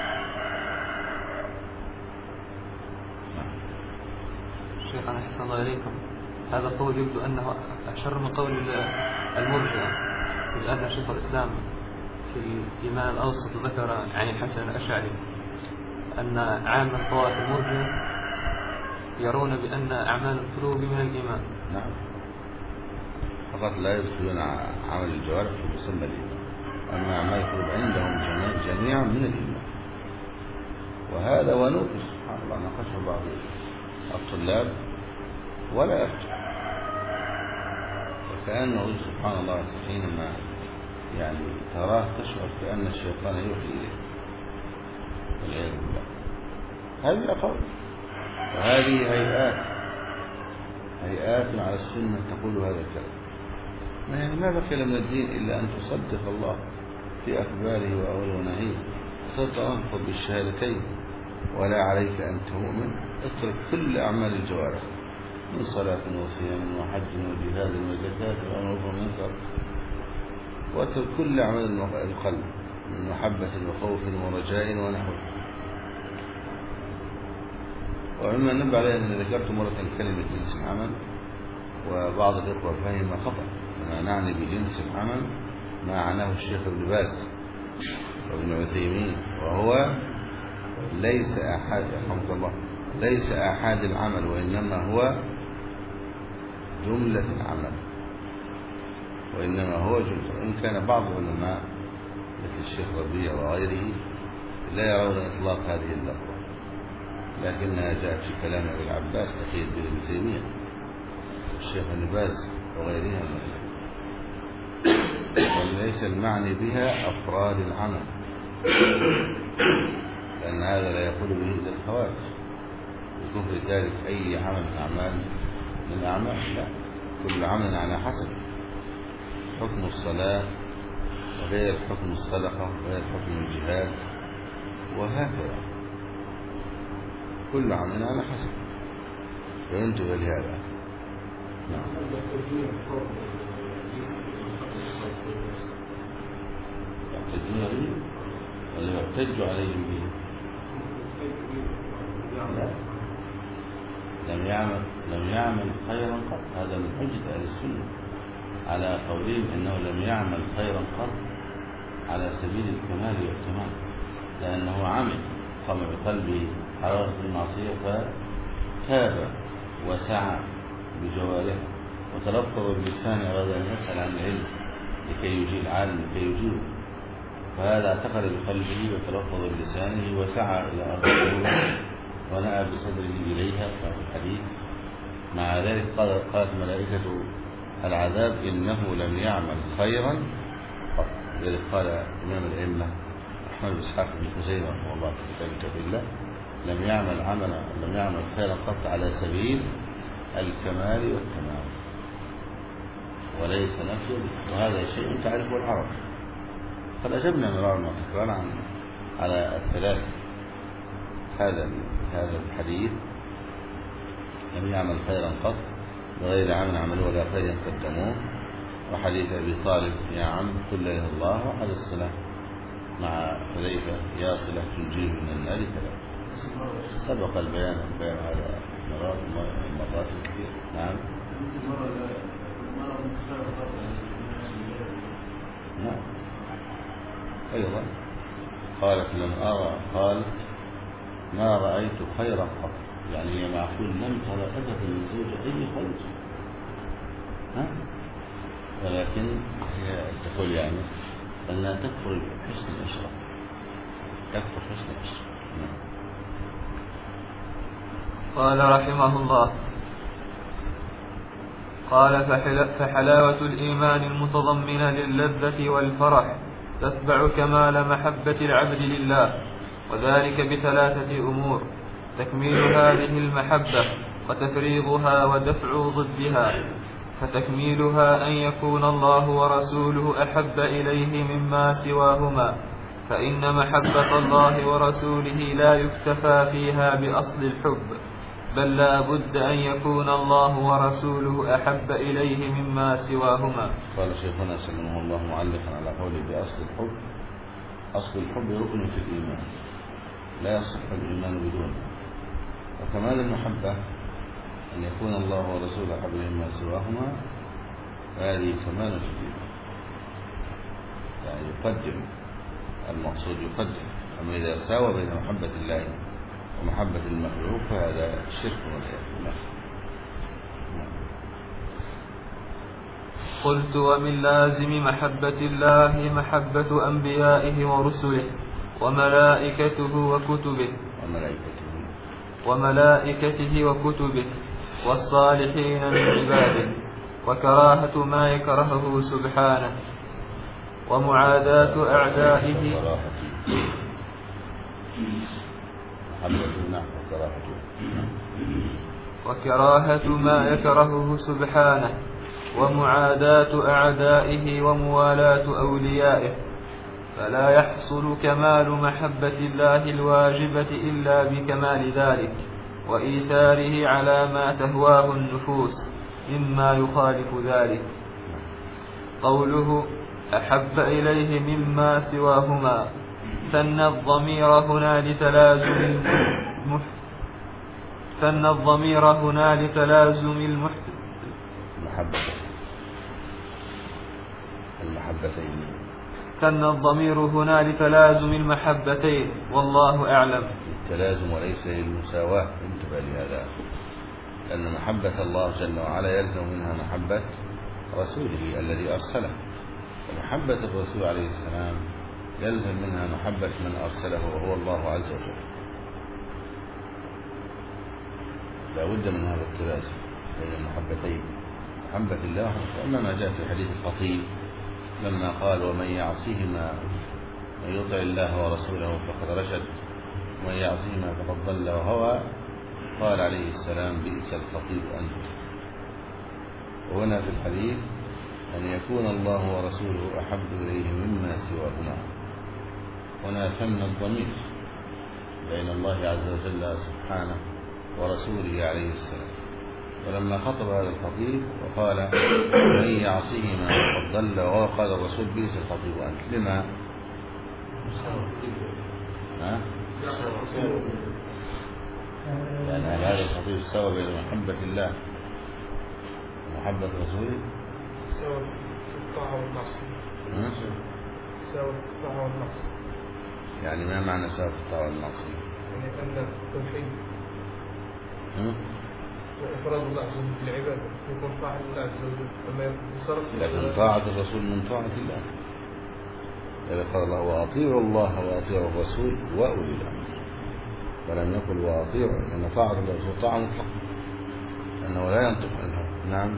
شيخنا أحسن الله إليكم، هذا قول يبدو أنه أشر من قول المرجئة، لأن شيخ الإسلام في الإيمان الأوسط ذكر عن الحسن الأشعري أن عام الطوائف المرجئة يرون بأن أعمال القلوب من الإيمان. نعم، فقط لا يدخلون عمل الجوارح في مسمى الإيمان، أما أعمال القلوب عندهم جميعا من الإيمان. وهذا ونوقش سبحان الله ناقشه بعض الطلاب ولا يرجع، وكأنه سبحان الله حينما يعني تراه تشعر كأن الشيطان يوحي إليه والعياذ بالله. هذه الأقوال، وهذه هيئات على السنة تقول هذا الكلام. يعني ما بقي من الدين إلا أن تصدق الله في أخباره وأوله ونهيه، وتتلفظ بالشهادتين، ولا عليك أن تؤمن. اترك كل أعمال الجوارح من صلاة وصيام وحج وجهاد وزكاة وأمر ومنكر، واترك كل أعمال القلب من محبة وخوف ورجاء ونحوه. وعلما نبه عليه أن ذكرت مرة كلمة جنس العمل، وبعض الإخوة فهم خطأ. أنا نعني بجنس العمل ما عناه الشيخ ابن باز وابن عثيمين، وهو ليس أحد رحمه الله ليس أحد العمل، وإنما هو جملة العمل، وإنما هو جملة. وإن كان بعض العلماء مثل الشيخ ربيع وغيره لا يرون إطلاق هذه اللفظة، لكنها جاءت في كلام أبي العباس تقي الدين ابن تيمية والشيخ ابن باز وغيرهم، وليس المعني بها أفراد العمل، لأن هذا لا يقول به إلا الخوارج. يكون في ذلك أي عمل من الأعمال، لا، كل عمل على حسب حكم الصلاة وغير حكم الصدقة وغير حكم الجهاد، وهكذا كل عمل على حسب. فينتبه لهذا. يحتجون به ولا يحتج عليهم به؟ لا، لم يعمل خيرا قط. هذا من حجة أهل السنة على قولهم إنه لم يعمل خيرا قط على سبيل الكمال والتمام، لأنه عمل قام بقلبه حرارة المعصية فتاب وسعى بجوارحه وتلفظ بلسانه أراد أن يسأل عن العلم لكي يجيب العالم لكي يجيبه، فهذا اعتقد بقلبه وتلفظ بلسانه وسعى إلى أرض السنة ونأى بصدره إليها في الحديث. مع ذلك قالت ملائكة العذاب إنه لم يعمل خيرا قط. ذلك قال إمام الأئمة أحمد بن إسحاق بن خزيمة رحمه الله في كتاب توحيد الله لم يعمل خيرا قط على سبيل الكمال والتمام وليس نفيه، وهذا شيء تعرفه العرب. قد أجبنا مرارا وتكرارا على الثلاث هذا الحديث لم يعمل خيرا قط بغير عمل عمله ولا خير قدموه، وحديث أبي طالب يا عم قل لا إله إلا الله، وحديث الصلاة مع حذيفة يا صلة تنجيه من النار كذا. سبق البيان هذا مرات كثير. نعم أيضا قالت ما رأيت خيرا قط، يعني هي معقول لم ترى أبدا من زوجة أي خير، ولكن هي تقول يعني أن لا تكفر حسن الأشرة، تكفر حسن الأشرة. قال رحمه الله: قال فحلاوة الإيمان المتضمنة للذة والفرح تتبع كمال محبة العبد لله، وذلك بثلاثة أمور: تكميل هذه المحبة وتفريغها ودفع ضدها. فتكميلها أن يكون الله ورسوله أحب إليه مما سواهما، فإن محبة الله ورسوله لا يكتفى فيها بأصل الحب، بل لا بد أن يكون الله ورسوله أحب إليه مما سواهما. قال شيخنا سلمه الله معلقا على قوله بأصل الحب: أصل الحب ركن في الإيمان لا يصح الإيمان بدونه، وكمال المحبة أن يكون الله ورسوله أحب إليه مما سواهما، هذه كمال في الإيمان، يعني يقدم المقصود يقدم. أما إذا ساوى بين محبة الله ومحبة المخلوق فهذا شرك والعياذ بالله. قلت: ومن لازم محبة الله محبة أنبيائه ورسله وملائكته وكتبه والصالحين من عباده، وكراهة ما يكرهه سبحانه، ومعاداة أعدائه وكراهة ما يكرهه سبحانه، ومعاداة أعدائه وموالاة أوليائه. فلا يحصل كمال محبة الله الواجبة إلا بكمال ذلك وإيثاره على ما تهواه النفوس مما يخالف ذلك. قوله أحب إليه مما سواهما ثن الضمير هنا لتلازم المحبتين، والله أعلم. التلازم وليس للمساواة، انتبه لهذا، لأن محبة الله جل وعلا يلزم منها محبة رسوله الذي أرسله، ومحبة الرسول عليه السلام يلزم منها محبة من أرسله وهو الله عز وجل. لا بد من هذا التلازم بين المحبتين، محبة الله وأما ما جاء في حديث الخطيب لما قال ومن يعصيهما من يطع الله ورسوله فقد رشد ومن يعصيهما فقد ضل وهوى، قال عليه السلام بئس الخطيب أنت. وهنا في الحديث أن يكون الله ورسوله أحب إليه مما سواهما، هنا ثن الضمير بين الله عز وجل سبحانه ورسوله عليه السلام، ولما خطب هذا الخطيب وقال من يعصيهما فقد ضل، وقال الرسول بئس الخطيب أنت لما يعني هذا الخطيب سوى بين محبة الله ومحبة رسوله، سوى الطاعة والمعصية. سوى الطاعة والمعصية يعني ما معنى سوى الطاعة والمعصية؟ يعني أن التوحيد وإفراد الله عز وجل بالعبادة يكون طاعة الله عز وجل، أما يصرف لكن طاعة الرسول من طاعة الله. إذا قال الله وأطيعوا الله وأطيعوا الرسول وأولي الأمر، ولم يقل وأطيعوا، لأن طاعة الرسول طاعة مطلقة لأنه لا ينطق عنها. نعم.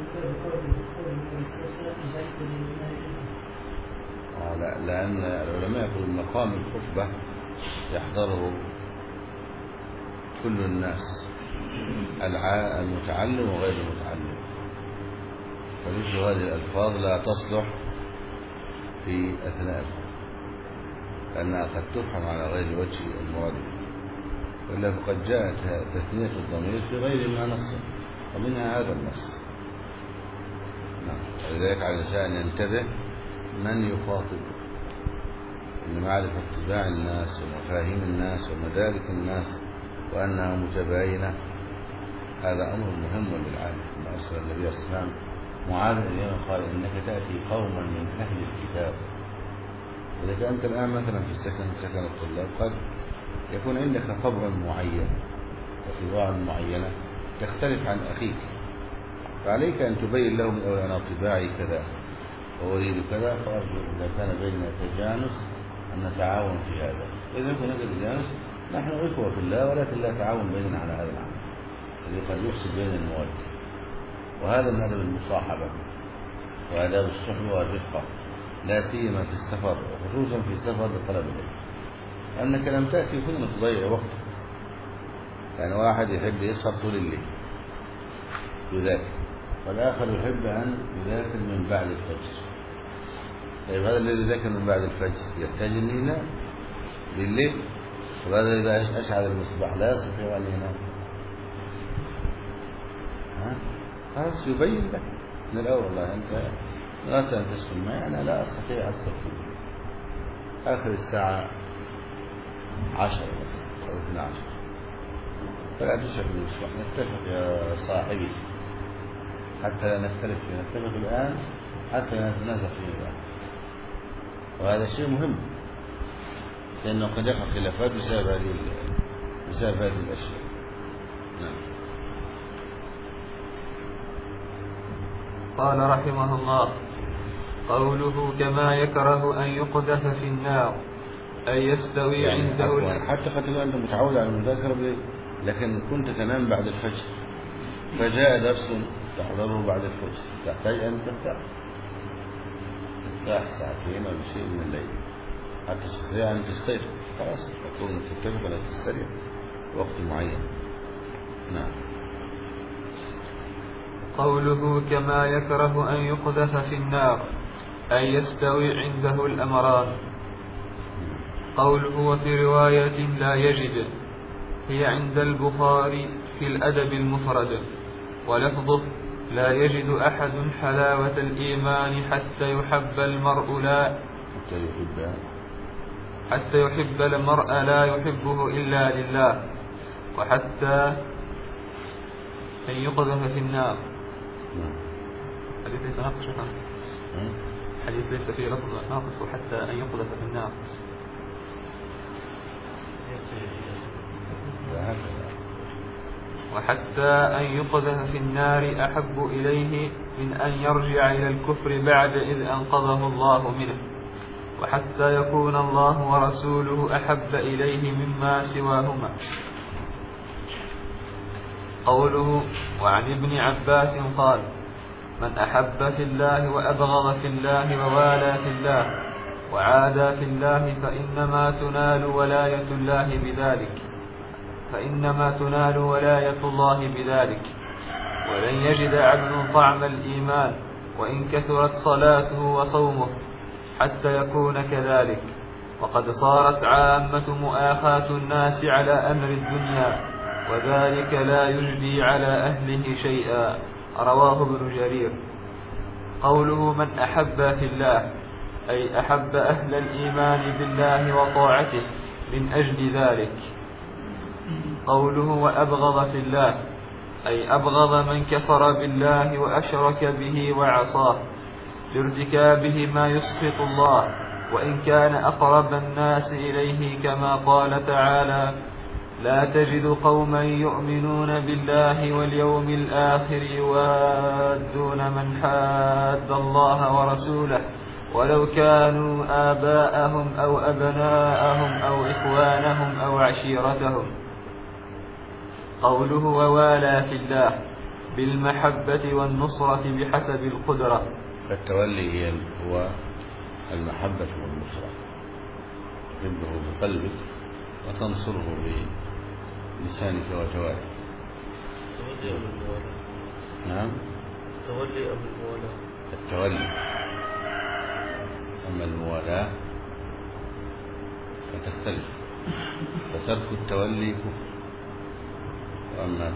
لا، لأن العلماء يقولون مقام الخطبة يحضره كل الناس، المتعلم وغير المتعلم، فمثل هذه الألفاظ لا تصلح في أثناء لأنها قد تفهم على غير وجه المراد، وإلا فقد جاءت تثنية الضمير في غير ما نص، ومنها هذا النص. نعم. ولذلك على الإنسان أن ينتبه من يخاطب، أن معرفة اتباع الناس ومفاهيم الناس ومدارك الناس وأنها متباينة، هذا أمر مهم للعالم. ما أرسل النبي صلى الله عليه وسلم معاذ اليوم قال إنك تأتي قوما من أهل الكتاب. إذا أنت الآن مثلا في سكن الطلاب قد يكون عندك طبع معين وطباع معينة تختلف عن أخيك، فعليك أن تبين لهم أنا طباعي كذا وأريد كذا، فأرجو إذا كان بيننا تجانس أن نتعاون في هذا. إذا كان هذا التجانس نحن إخوة في الله، ولكن لا تعاون بيننا على هذا العمل الذي قد يفسد بين المواد. وهذا من أدب المصاحبة وآداب الصحبة والرفقة، لا سيما في السفر، وخصوصا في سفر لطلب العلم، لأنك لم تأتي كلنا تضيع وقتك. يعني واحد يحب يسهر طول الليل يذاكر، والآخر يحب أن يذاكر من بعد الفجر. طيب هذا الذي يذاكر من بعد الفجر يحتاج أن ينام بالليل، وهذا إذا أشعل المصباح لا يستطيع أن ينام. خلاص يبين لك من الأول والله أنت لا أن تسكن معي، أنا لا أستطيع أستطيع آخر الساعة 10 أو 12 فلا تشعر بالمصباح، نتفق يا صاحبي حتى لا نختلف فيه، نتفق الآن حتى لا نتنازع فيه الآن. وهذا شيء مهم لأنه قد يقع خلافات بسبب هذه الأشياء. نعم. قال رحمه الله: قوله كما يكره أن يقذف في النار أي يستوي يعني عنده حتى قد تكون أنت متعود على المذاكرة لكن كنت تنام بعد الفجر، فجاء درس تحضره بعد الفجر، تحتاج أن ترتاح ساعتين أو شيء من الليل حتى تستطيع أن تستيقظ. خلاص تكون تتفق أن تستريح وقت معين. نعم. قوله كما يكره أن يقذف في النار أي يستوي عنده الأمران. قوله وفي رواية لا يجد هي عند البخاري في الأدب المفرد، ولفظه لا يجد أحد حلاوة الإيمان حتى يحب المرء لا يحبه إلا لله، وحتى أن يقذف في النار. حديث ليس ناقص شيئا، حديث ليس فيه لفظ ناقص وحتى أن يقذف في النار. وحتى أن يقذف في النار أحب إليه من أن يرجع إلى الكفر بعد إذ أنقذه الله منه، وحتى يكون الله ورسوله أحب إليه مما سواهما. قوله وعن ابن عباس قال: من أحب في الله وأبغض في الله ووالى في الله وعادى في الله فإنما تنال ولاية الله بذلك، ولن يجد عبد طعم الإيمان وإن كثرت صلاته وصومه حتى يكون كذلك. وقد صارت عامة مؤاخاة الناس على أمر الدنيا وذلك لا يجدي على أهله شيئا. رواه ابن جرير. قوله من أحب في الله أي أحب أهل الإيمان بالله وطاعته من أجل ذلك. قوله وأبغض في الله أي أبغض من كفر بالله وأشرك به وعصاه لارتكابه ما يسخط الله، وإن كان أقرب الناس إليه، كما قال تعالى لا تجد قوما يؤمنون بالله واليوم الآخر يوادون من حاد الله ورسوله ولو كانوا آباءهم أو أبناءهم أو إخوانهم أو عشيرتهم. قوله ووالى في الله بالمحبة والنصرة بحسب القدرة. التولي هو المحبة والنصرة، تحبه بقلبك وتنصره بلسانك وجوارحك. التولي أم الموالاة؟ نعم، التولي أم الموالاة؟ التولي. أما الموالاة فتختلف، فترك التولي كفر، وأما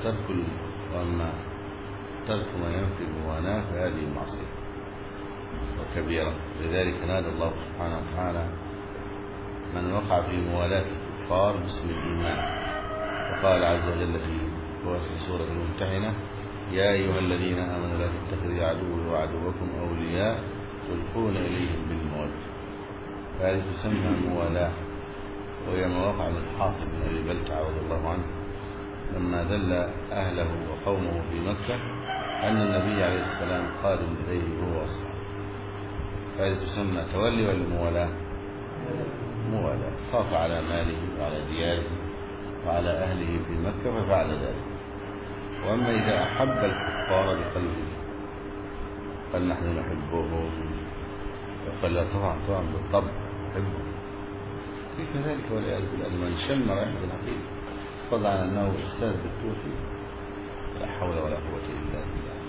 ترك ما ينفي الموالاة فهذه معصية وكبيرة. لذلك نادى الله سبحانه وتعالى من وقع في موالاة الكفار باسم الإيمان، وقال عز وجل في سورة الممتحنة يا أيها الذين آمنوا لا تتخذوا عدوي وعدوكم أولياء تلقون إليهم بالمودة. هذه تسمى موالاه، وهي ما وقع من حاطب بن أبي بلتعة رضي الله عنه لما ذل أهله وقومه في مكة أن النبي عليه السلام قادم إليه وهو أصحابه. هذه تسمى تولي ولا موالاه؟ موالاه. خاف على ماله وعلى دياره وعلى أهله في مكة ففعل ذلك. وأما إذا أحب الكفار بقلبه قال نحن نحبهم، وقال لا طبعا بالطبع نحبهم، كيف ذلك والعياذ بالله؟ من شم رائحة الحقيقة فضلا عن أنه أستاذ دكتور فيه. لا حول ولا قوة إلا بالله.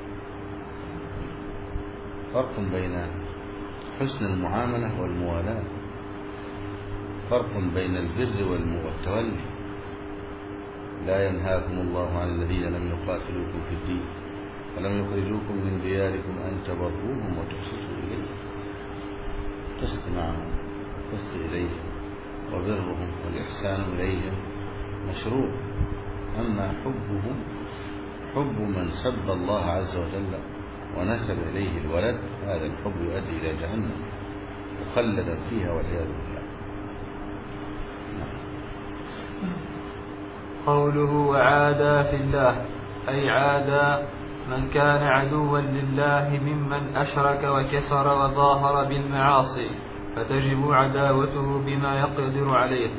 فرق بين حسن المعاملة والموالاة، فرق بين البر والتولي. لا ينهاكم الله عن الذين لم يقاتلوكم في الدين ولم يخرجوكم من دياركم أن تبروهم وتقسطوا إليهم. تقسط معهم، تقسط إليهم، وبرهم والإحسان إليهم مشروع. أما حبهم حب من سب الله عز وجل ونسب إليه الولد، هذا الحب يؤدي إلى جهنم مخلدا فيها والعياذ بالله. قوله وعادى في الله أي عادى من كان عدوا لله ممن أشرك وكفر وظاهر بالمعاصي، فتجب عداوته بما يقدر عليه.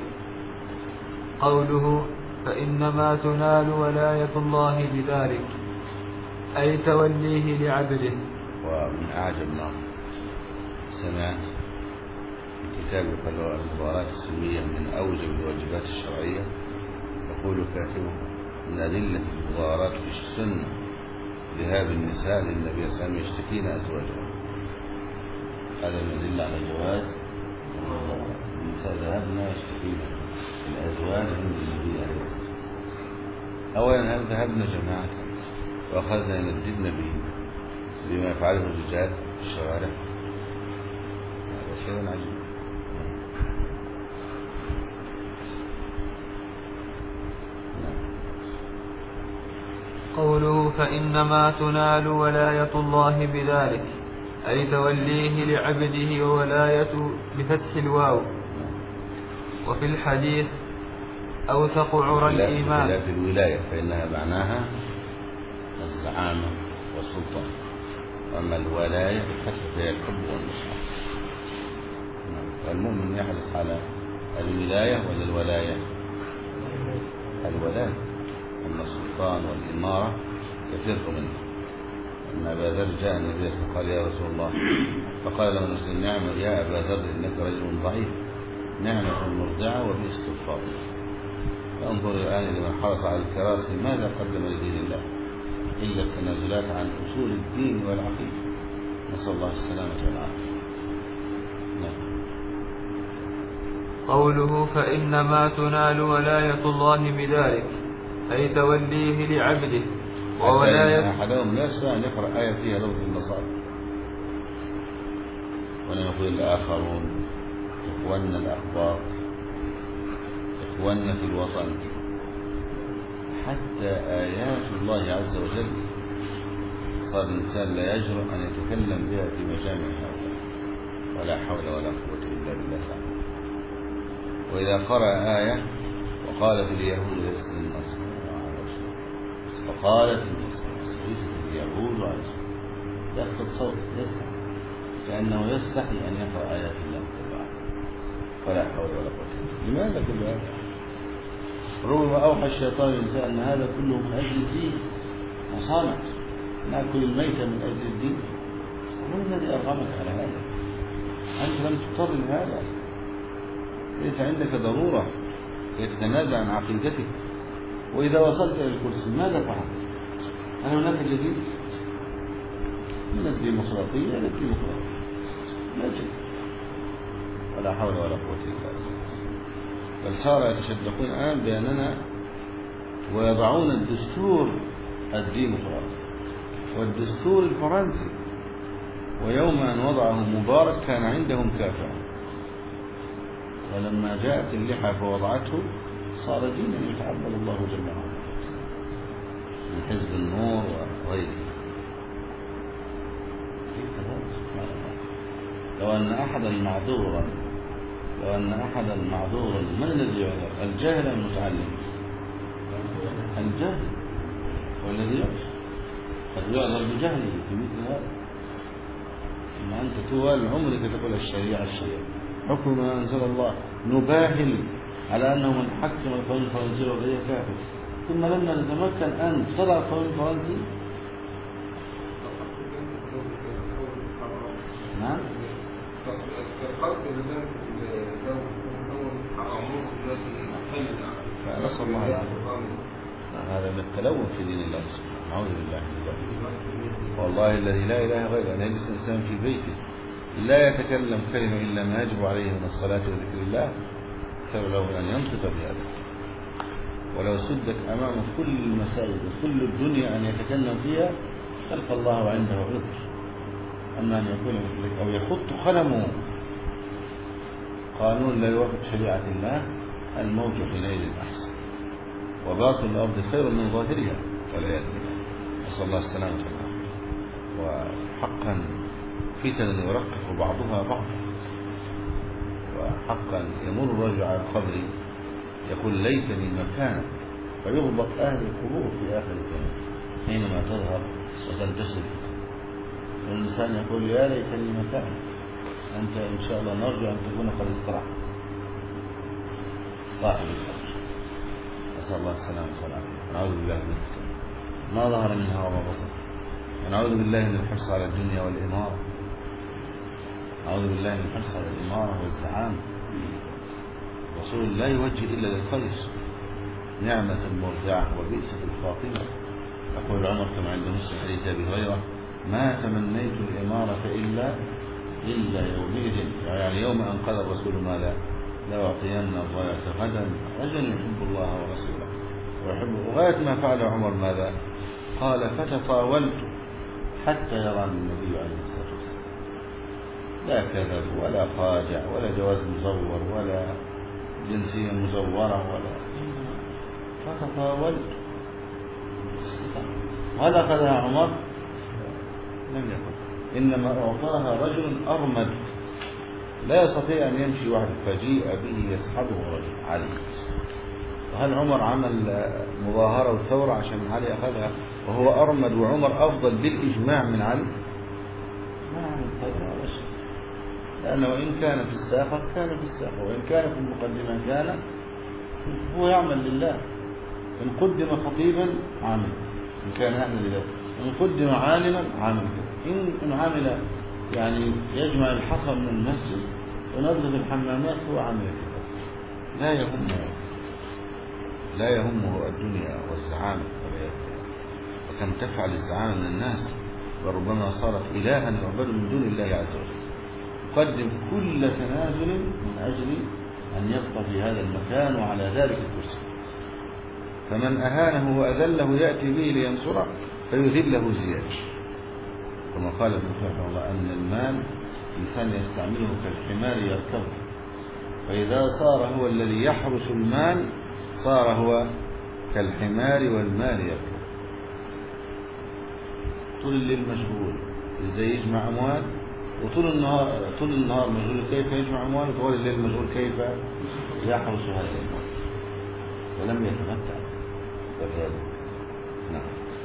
قوله فإنما تنال ولاية الله بذلك أي توليه لعبده. ومن أعجب ما سمعت في كتاب المباراة السلمية من أوجب الواجبات الشرعية، يقول كاتبه من أدلة المباراة في السنة ذهاب النساء للنبي صلى الله عليه وسلم يشتكين أزواجهم. هذا من أدلة على الجواز. النساء ذهبنا يشتكين الأزواج عند النبي عليه الصلاة والسلام. أولا هل ذهبنا جماعة وأخذنا ينددن به بما يفعله الرجال في الشوارع؟ هذا شيء عجيب. قوله فإنما تنال ولاية الله بذلك أي توليه لعبده، وولاية بفتح الواو. وفي الحديث أوثق عرى الإيمان. لا في الولاية فإنها معناها الزعامة والسلطان، وأما الولاية بالفتح فهي الحب والنصرة. والمؤمن يحرص على الولاية ولا الولاية؟ الولاية. أما السلطان والإمارة يفر منه. أن أبا ذر جاء النبي صلى الله عليه وسلم قال يا رسول الله، فقال له المسلم نعم يا أبا ذر إنك رجل ضعيف، نعمة المرضعة وبئست الفاضل. فانظر الآن لمن حرص على الكراسي ماذا قدم لدين الله إلا التنازلات عن أصول الدين والعقيدة. نسأل الله السلامة والعافية. قوله فإنما تنال ولاية الله بذلك أي توليه لعبده وولاية أحدهم لا يستطيع أن يقرأ آية فيها لفظ النصارى، ولم يقول الآخرون إخواننا الأخبار، إخواننا في الوطن، حتى آيات الله عز وجل صار الإنسان لا يجرؤ أن يتكلم بها في مجامع هؤلاء، ولا حول ولا قوة إلا بالله تعالى. وإذا قرأ آية وقالت اليهود ليست النصارى على شيء، وقالت النصارى ليست اليهود على شيء، يأخذ صوت يسمع كأنه يستحي أن يقرأ آيات الله تعالى، فلا حول ولا قوة. لماذا كل هذا؟ ربما أوحى الشيطان الإنسان أن هذا كله من أجل الدين وصالح، نأكل الميتة من أجل الدين. من الذي أرغمك على هذا؟ أنت لم تضطر لهذا، ليس عندك ضرورة يتنازع عن عقيدتك. وإذا وصلت إلى الكرسي ماذا فعلت؟ هل هناك جديد؟ من الديمقراطية إلى الديمقراطية لا جديد، ولا حول ولا قوة إلا بالله. بل صار يتشدقون الآن بأننا ويضعون الدستور الديمقراطي والدستور الفرنسي، ويوم أن وضعه مبارك كان عندهم كافة، ولما جاءت اللحى فوضعته صار دينا يتعبد الله جل وعلا من حزب النور وغيره. كيف هذا؟ سبحان الله. لو أن أحدا معذورا من الذي يعذر؟ الجاهل أم المتعلم؟ الجاهل والذي يعذر قد يعذر بجهله في مثل هذا. أما أنت طوال عمرك تقول الشريعة حكم ما أنزل الله، نباهل على أنه من حكم القانون الفرنسي وغير كافر، ثم لما نتمكن أن تضع القانون الفرنسي نعم فنسأل الله العافية. هذا من التلون في دين الله سبحانه، نعوذ بالله من ذلك. والله الذي لا إله غيره أن يجلس الإنسان في بيته لا يتكلم كلمة إلا ما يجب عليه من الصلاة وذكر الله خير له أن ينطق بهذا. ولو سدت أمامه كل المساجد وكل الدنيا أن يتكلم فيها تلقى الله عنده عذر. أما أن يقول مثلك أو يخط قلمه قانون لا يوافق شريعة الله، الموت حينئذ أحسن، وباطن الأرض خير من ظاهرها والعياذ بالله، نسأل الله السلامة والعافية. وحقا فتن يرقق بعضها بعضا، وحقا يمر الرجل على القبر يقول ليتني مكانك، فيغبط أهل القبور في آخر الزمان حينما تظهر وتنتشر، والإنسان يقول يا ليتني مكانك، أنت إن شاء الله نرجو أن تكون قد استراح صاحب القبر. نسأل الله السلامة والعافية. نعوذ بالله من الفتن ما ظهر منها وما بطن، ونعوذ بالله من الحرص على الدنيا والإمارة، نعوذ بالله من الحرص على الإمارة والزعامة. الرسول لا يوجه إلا للخير، نعمة المرجعة وبئسة الخاتمة. يقول عمر كما عند مسلم حديث أبي هريرة ما تمنيت الإمارة إلا يومئذ، يعني يوم أن قال الرسول ماذا؟ لأعطين الراية غدا رجل يحب الله ورسوله ويحب. وغاية ما فعل عمر ماذا؟ قال فتطاولت حتى يرى النبي عليه الصلاة والسلام، لا كذب ولا خادع ولا جواز مزور ولا جنسية مزورة ولا، فتطاولت. هل أخذها عمر؟ لم يكن، إنما أعطاها رجل أرمد لا يستطيع أن يمشي وحده، فجيء به يسحبه رجل علي. وهل عمر عمل مظاهرة وثورة عشان علي أخذها وهو أرمد وعمر أفضل بالإجماع من علي؟ ما عمل ثورة ولا شيء، لأنه وإن كان في الساقة كان في الساقة، وإن كان في المقدمة كان هو يعمل لله. إن قدم خطيبا عمل إن كان أهلا لله، إن قدم عالما عمل، إن عمل يعني يجمع الحصى من المسجد ونظف الحمامات هو عمل كده. لا يهمه الدنيا والزعامة والعياذ بالله. وكم تفعل الزعامة من الناس، وربما صارت إلها يعبد من دون الله عز وجل. قدم كل تنازل من أجل أن يبقى في هذا المكان وعلى ذلك الكرسي، فمن أهانه وأذله يأتي به لينصره فيذله زيادة. كما قال ابن رحمه الله أن المال إنسان يستعمله كالحمار يركبه، فإذا صار هو الذي يحرس المال صار هو كالحمار والمال يركب. طول الليل مشغول ازاي يجمع أموال، وطول النهار مشغول كيف يجمع أموال، وطول الليل مشغول كيف يحرس هذا المال، ولم يتمتع بالغيب. نعم.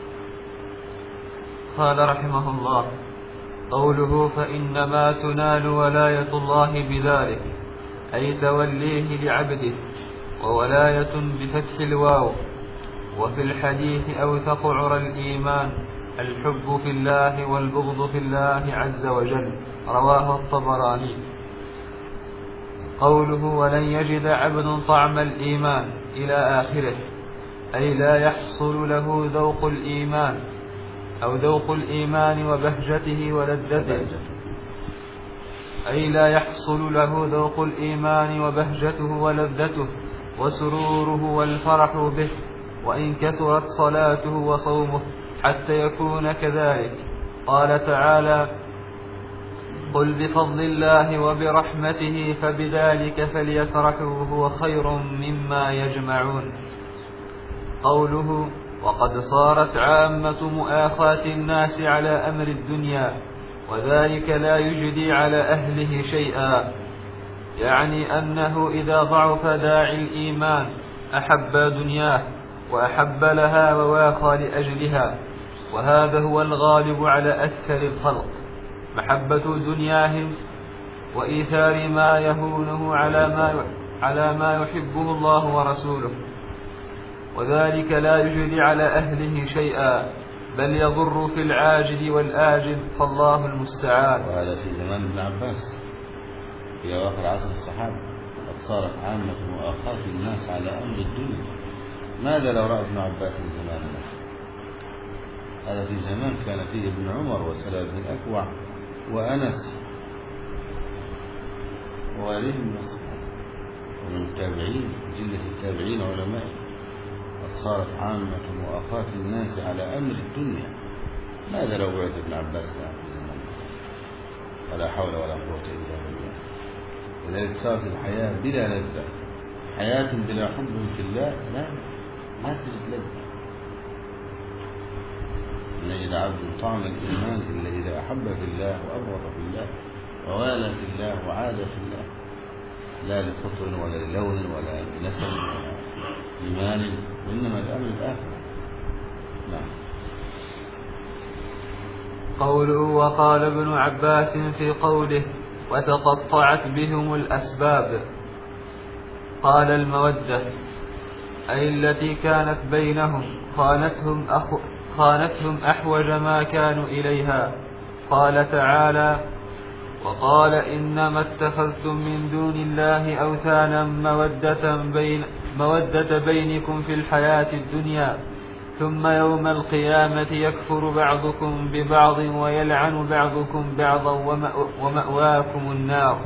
قال رحمه الله: قوله فإنما تنال ولاية الله بذلك، أي توليه لعبده، وولاية بفتح الواو. وفي الحديث أوثق عرى الإيمان الحب في الله والبغض في الله عز وجل، رواه الطبراني. قوله ولن يجد عبد طعم الإيمان إلى آخره، أي لا يحصل له ذوق الإيمان أو ذوق الإيمان وبهجته ولذته، أي لا يحصل له ذوق الإيمان وبهجته ولذته وسروره والفرح به، وإن كثرت صلاته وصومه حتى يكون كذلك. قال تعالى: قل بفضل الله وبرحمته فبذلك فليفرحوا هو خير مما يجمعون. قوله وقد صارت عامة مؤاخاة الناس على أمر الدنيا، وذلك لا يجدي على أهله شيئا، يعني أنه إذا ضعف داعي الإيمان أحب دنياه وأحب لها وواخى لأجلها، وهذا هو الغالب على أكثر الخلق، محبة دنياهم وإيثار ما يهونه على ما يحبه الله ورسوله، وذلك لا يجدي على أهله شيئا، بل يضر في العاجل والآجل، فالله المستعان. وهذا في زمان ابن عباس في أواخر عصر الصحابة، قد صارت عامة مؤاخاة الناس على أمر الدنيا. ماذا لو رأى ابن عباس زماننا؟ هذا في زمان كان فيه ابن عمر وسلام بن الأكوع وأنس وغيرهم من الصحابة ومن التابعين، جلة التابعين علماء. قد صارت عامة مؤاخاة الناس على أمر الدنيا. ماذا لو بعث ابن عباس في زماننا؟ ولا حول ولا قوة إلا بالله. ولذلك صارت الحياة بلا لذة، حياة بلا حب في الله لا تجد لذة. أن يجد عبد طعم الإيمان إلا إذا أحب في الله وأبغض في الله ووالى في الله وعاد في الله، لا لفطر ولا للون ولا لنسب ولا إيمان، وإنما الأمر الآخر. نعم. قوله وقال ابن عباس في قوله وتقطعت بهم الأسباب، قال المودة أي التي كانت بينهم، خانتهم أحوج ما كانوا إليها. قال تعالى وقال إنما اتخذتم من دون الله أوثانا مودة بينكم في الحياة الدنيا، ثم يوم القيامة يكفر بعضكم ببعض ويلعن بعضكم بعضا ومأواكم النار.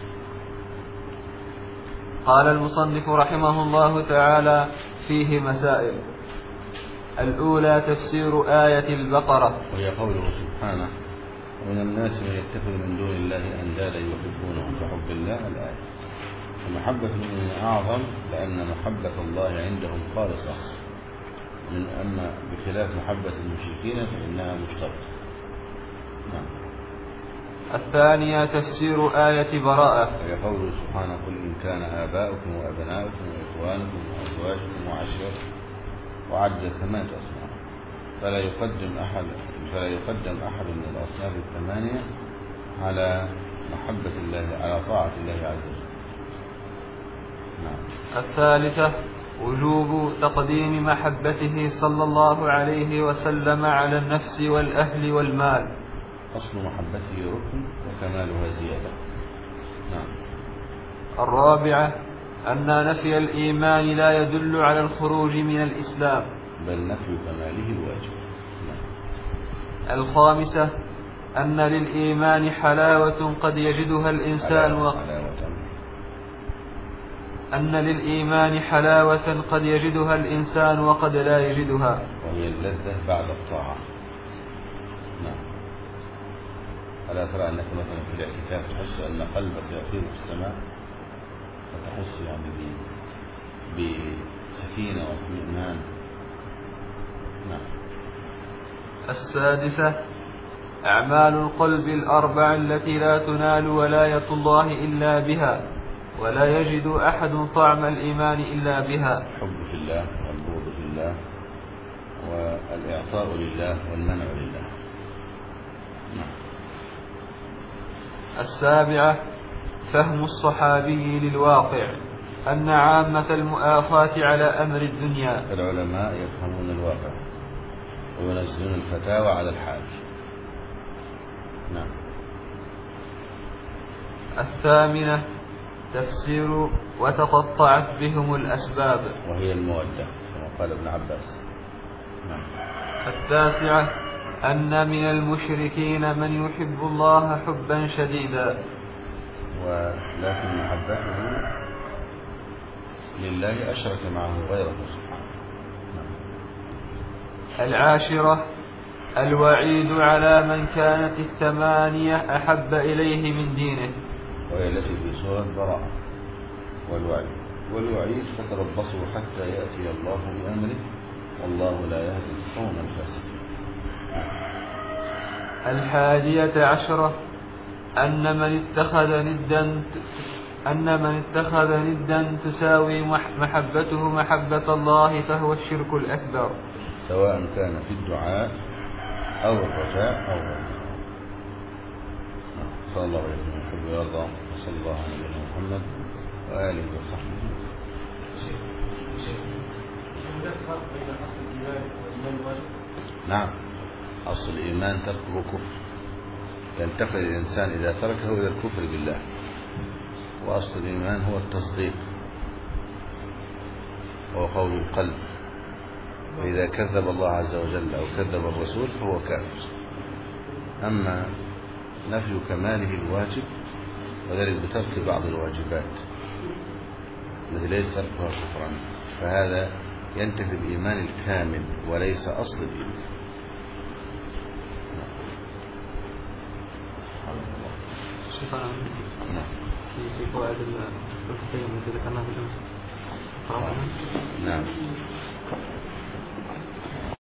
قال المصنف رحمه الله تعالى فيه مسائل. الأولى تفسير آية البقرة، وهي قوله سبحانه ومن الناس من يتخذ من دون الله أندادا يحبونهم كحب الله. الآية. فمحبة المؤمنين أعظم لأن محبة الله عندهم خالصة، من أما بخلاف محبة المشركين فإنها مشتركة. نعم. الثانية تفسير آية براءة، وهي قوله سبحانه قل إن كان آباؤكم وأبناؤكم وإخوانكم وأزواجكم وعشيرتكم، وعد 8 أصناف، فلا يقدم أحد من الأصناف 8 على محبة الله، على طاعة الله عز وجل. نعم. الثالثة وجوب تقديم محبته صلى الله عليه وسلم على النفس والأهل والمال. أصل محبته ركن وكمالها زيادة. نعم. الرابعة أن نفي الإيمان لا يدل على الخروج من الإسلام، بل نفي كماله الواجب. نعم. الخامسة أن للإيمان حلاوة قد يجدها الإنسان أن للإيمان حلاوة قد يجدها الإنسان وقد لا يجدها، وهي اللذة بعد الطاعة. نعم. ألا ترى أنك مثلا في الاعتكاف تحس أن قلبك يطير في السماء، وتحس يعني بسكينة واطمئنان. نعم. السادسة أعمال القلب الأربع التي لا تنال ولاية الله إلا بها، ولا يجد أحد طعم الإيمان إلا بها: الحب في الله، والبغض في الله، والإعطاء لله، والمنع لله. نعم. السابعة فهم الصحابي للواقع، أن عامة المؤاخاة على أمر الدنيا. العلماء يفهمون الواقع وينزلون الفتاوى على الحال. نعم. الثامنة تفسير وتقطعت بهم الأسباب، وهي المودة كما قال ابن عباس. نعم. التاسعة أن من المشركين من يحب الله حبا شديدا، ولكن محبته لله أشرك معه غيره سبحانه. نعم. العاشرة الوعيد على من كانت الثمانية أحب إليه من دينه، وهي التي في سورة براءة. والوعيد فتربصوا حتى يأتي الله بأمره والله لا يهدي القوم الفاسقين. الحادية عشرة أن من اتخذ ندا تساوي محبته محبة الله فهو الشرك الأكبر، سواء كان في الدعاء أو الرجاء أو غيره. صلى الله عليه وسلم يحب ويرضى، وصلى الله على نبينا محمد وآله وصحبه. نعم. أصل الإيمان تركه كفر، ينتقل الإنسان إذا تركه إلى الكفر بالله. وأصل الإيمان هو التصديق، وهو قول القلب، فإذا كذب الله عز وجل أو كذب الرسول فهو كافر. أما نفي كماله الواجب وذلك بترك بعض الواجبات التي ليس تركها كفرا، فهذا ينتفي الإيمان الكامل وليس أصل الإيمان. في فوائد الفقهية التي ذكرناها في الأمس. نعم.